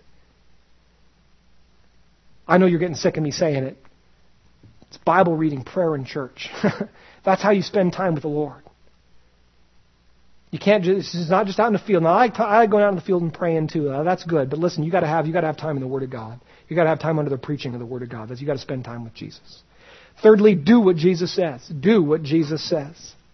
S1: I know you're getting sick of me saying it. It's Bible reading, prayer, and church. That's how you spend time with the Lord. You can't just, this is not just out in the field. Now, I like going out in the field and praying too. That's good. But listen, you got to have time in the Word of God. You got to have time under the preaching of the Word of God. You got to spend time with Jesus. Thirdly, do what Jesus says. Do what Jesus says.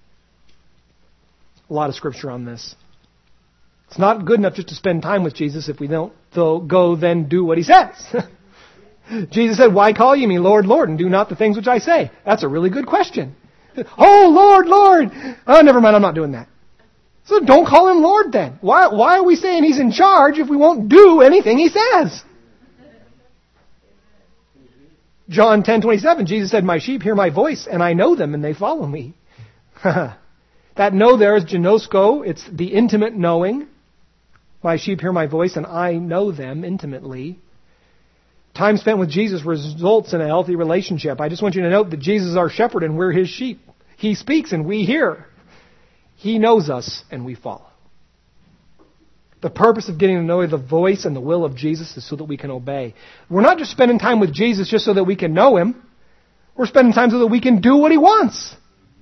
S1: A lot of scripture on this. It's not good enough just to spend time with Jesus if we don't go then do what He says. Jesus said, why call ye me Lord, Lord, and do not the things which I say? That's a really good question. Oh, Lord, Lord. Oh, never mind, I'm not doing that. So don't call Him Lord then. Why are we saying He's in charge if we won't do anything He says? John 10:27, Jesus said, my sheep hear my voice, and I know them, and they follow me. That know there is ginosko. It's the intimate knowing. My sheep hear my voice, and I know them intimately. Time spent with Jesus results in a healthy relationship. I just want you to note that Jesus is our shepherd, and we're His sheep. He speaks, and we hear. He knows us, and we follow. The purpose of getting to know the voice and the will of Jesus is so that we can obey. We're not just spending time with Jesus just so that we can know Him. We're spending time so that we can do what He wants.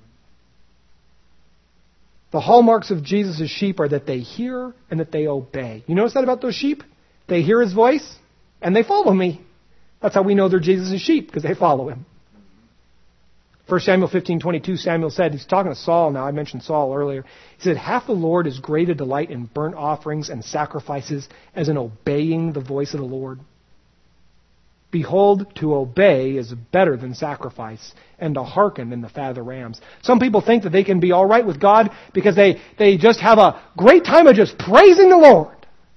S1: The hallmarks of Jesus' sheep are that they hear and that they obey. You notice that about those sheep? They hear His voice and they follow me. That's how we know they're Jesus' sheep, because they follow Him. 1 Samuel 15:22, Samuel said, he's talking to Saul now, I mentioned Saul earlier. He said, hath the Lord as great a delight in burnt offerings and sacrifices as in obeying the voice of the Lord? Behold, to obey is better than sacrifice, and to hearken than the fat of the rams. Some people think that they can be all right with God because they just have a great time of just praising the Lord.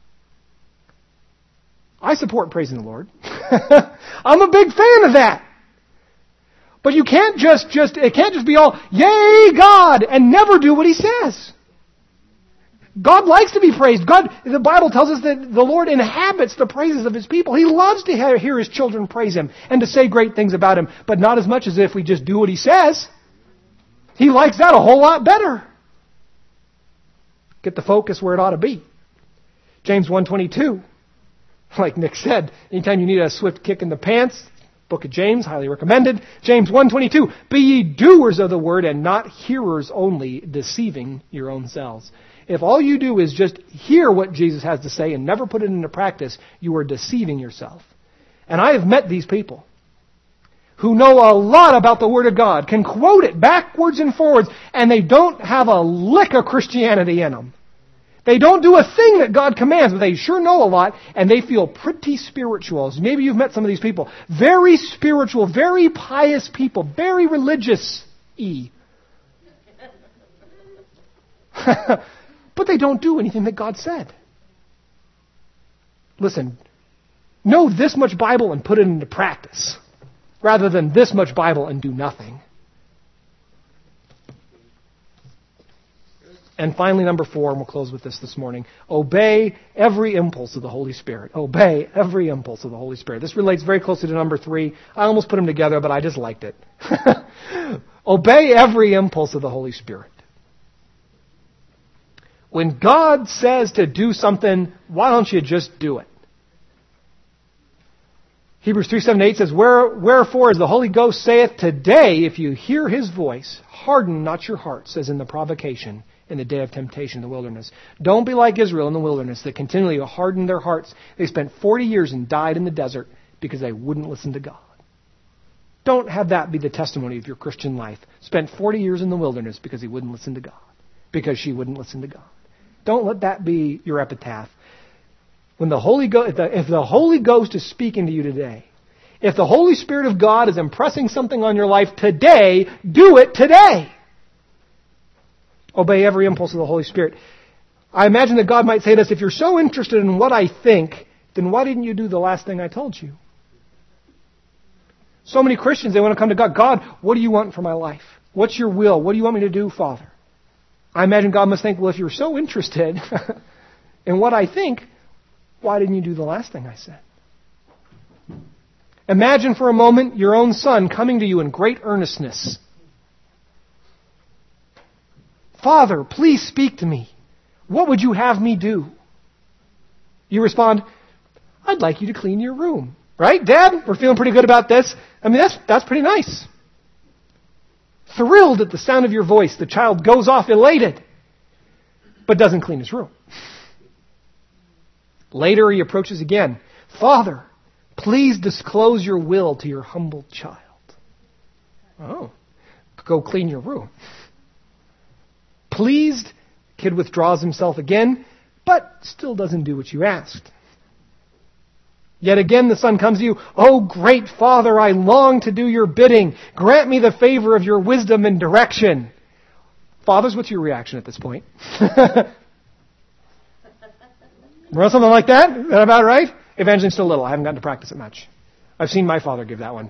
S1: I support praising the Lord. I'm a big fan of that. But you can't it can't just be all, yay, God, and never do what He says. God likes to be praised. The Bible tells us that the Lord inhabits the praises of His people. He loves to hear His children praise Him and to say great things about Him, but not as much as if we just do what He says. He likes that a whole lot better. Get the focus where it ought to be. James 1:22, like Nick said, anytime you need a swift kick in the pants, Book of James, highly recommended. James 1:22, be ye doers of the word and not hearers only, deceiving your own selves. If all you do is just hear what Jesus has to say and never put it into practice, you are deceiving yourself. And I have met these people who know a lot about the Word of God, can quote it backwards and forwards, and they don't have a lick of Christianity in them. They don't do a thing that God commands, but they sure know a lot, and they feel pretty spiritual. So maybe you've met some of these people. Very spiritual, very pious people, very religious-y. But they don't do anything that God said. Listen, know this much Bible and put it into practice, rather than this much Bible and do nothing. And finally, number 4, and we'll close with this morning. Obey every impulse of the Holy Spirit. Obey every impulse of the Holy Spirit. This relates very closely to number 3. I almost put them together, but I just liked it. Obey every impulse of the Holy Spirit. When God says to do something, why don't you just do it? Hebrews 3:7-8 says, Wherefore, as the Holy Ghost saith, today, if you hear His voice, harden not your hearts, as in the provocation, in the day of temptation in the wilderness. Don't be like Israel in the wilderness that continually hardened their hearts. They spent 40 years and died in the desert because they wouldn't listen to God. Don't have that be the testimony of your Christian life. Spent 40 years in the wilderness because he wouldn't listen to God. Because she wouldn't listen to God. Don't let that be your epitaph. When the Holy if the Holy Ghost is speaking to you today, if the Holy Spirit of God is impressing something on your life today, do it today. Obey every impulse of the Holy Spirit. I imagine that God might say to us, if you're so interested in what I think, then why didn't you do the last thing I told you? So many Christians, they want to come to God. God, what do you want for my life? What's your will? What do you want me to do, Father? I imagine God must think, well, if you're so interested in what I think, why didn't you do the last thing I said? Imagine for a moment your own son coming to you in great earnestness. Father, please speak to me. What would you have me do? You respond, I'd like you to clean your room. Right, Dad? We're feeling pretty good about this. I mean, that's pretty nice. Thrilled at the sound of your voice, the child goes off elated, but doesn't clean his room. Later he approaches again. Father, please disclose your will to your humble child. Oh, go clean your room. Pleased, kid withdraws himself again, but still doesn't do what you asked. Yet again the son comes to you, oh great Father, I long to do your bidding. Grant me the favor of your wisdom and direction. Fathers, what's your reaction at this point? Remember something like that? Is that about right? Evangeline's still little. I haven't gotten to practice it much. I've seen my father give that one.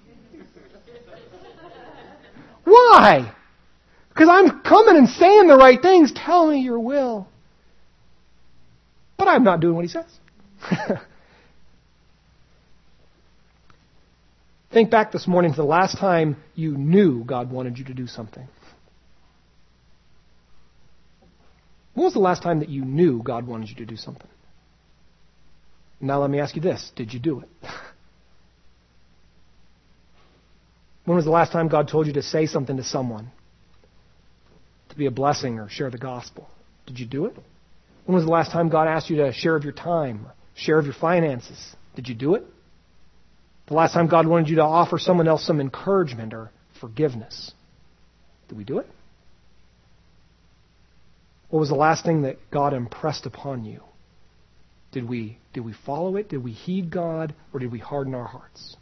S1: Why? Because I'm coming and saying the right things. Tell me your will. But I'm not doing what he says. Think back this morning to the last time you knew God wanted you to do something. When was the last time that you knew God wanted you to do something? Now let me ask you this. Did you do it? When was the last time God told you to say something to someone? To be a blessing or share the gospel? Did you do it? When was the last time God asked you to share of your time, share of your finances? Did you do it? The last time God wanted you to offer someone else some encouragement or forgiveness? Did we do it? What was the last thing that God impressed upon you? Did we follow it? Did we heed God? Or did we harden our hearts?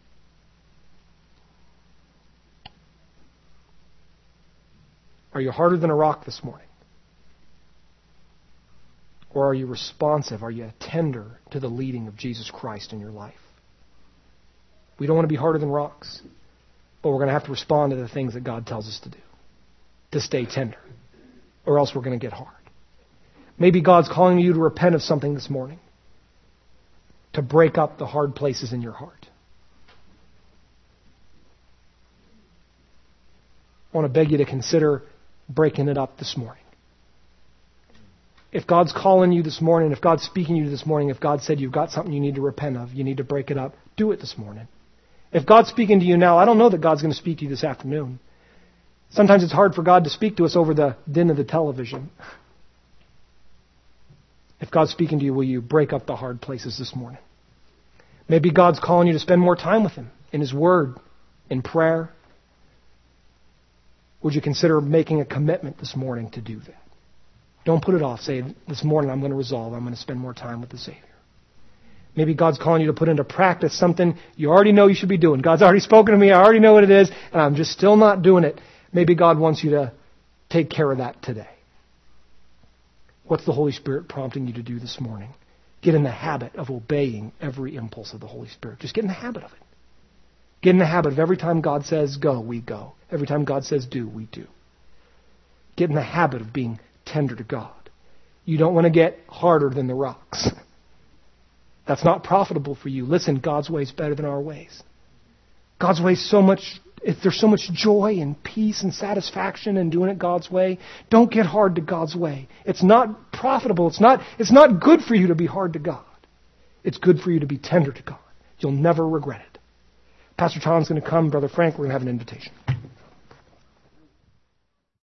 S1: Are you harder than a rock this morning? Or are you responsive? Are you tender to the leading of Jesus Christ in your life? We don't want to be harder than rocks, but we're going to have to respond to the things that God tells us to do, to stay tender, or else we're going to get hard. Maybe God's calling you to repent of something this morning, to break up the hard places in your heart. I want to beg you to consider breaking it up this morning. If God's calling you this morning, if God's speaking to you this morning, if God said you've got something you need to repent of, you need to break it up, do it this morning. If God's speaking to you now, I don't know that God's going to speak to you this afternoon. Sometimes it's hard for God to speak to us over the din of the television. If God's speaking to you, will you break up the hard places this morning? Maybe God's calling you to spend more time with Him, in His Word, in prayer. Would you consider making a commitment this morning to do that? Don't put it off. Say, this morning I'm going to resolve. I'm going to spend more time with the Savior. Maybe God's calling you to put into practice something you already know you should be doing. God's already spoken to me. I already know what it is, and I'm just still not doing it. Maybe God wants you to take care of that today. What's the Holy Spirit prompting you to do this morning? Get in the habit of obeying every impulse of the Holy Spirit. Just get in the habit of it. Get in the habit of every time God says go, we go. Every time God says do, we do. Get in the habit of being tender to God. You don't want to get harder than the rocks. That's not profitable for you. Listen, God's way is better than our ways. God's way is so much, there's so much joy and peace and satisfaction in doing it God's way. Don't get hard to God's way. It's not profitable. It's not good for you to be hard to God. It's good for you to be tender to God. You'll never regret it. Pastor Tom's going to come. Brother Frank, we're going to have an invitation.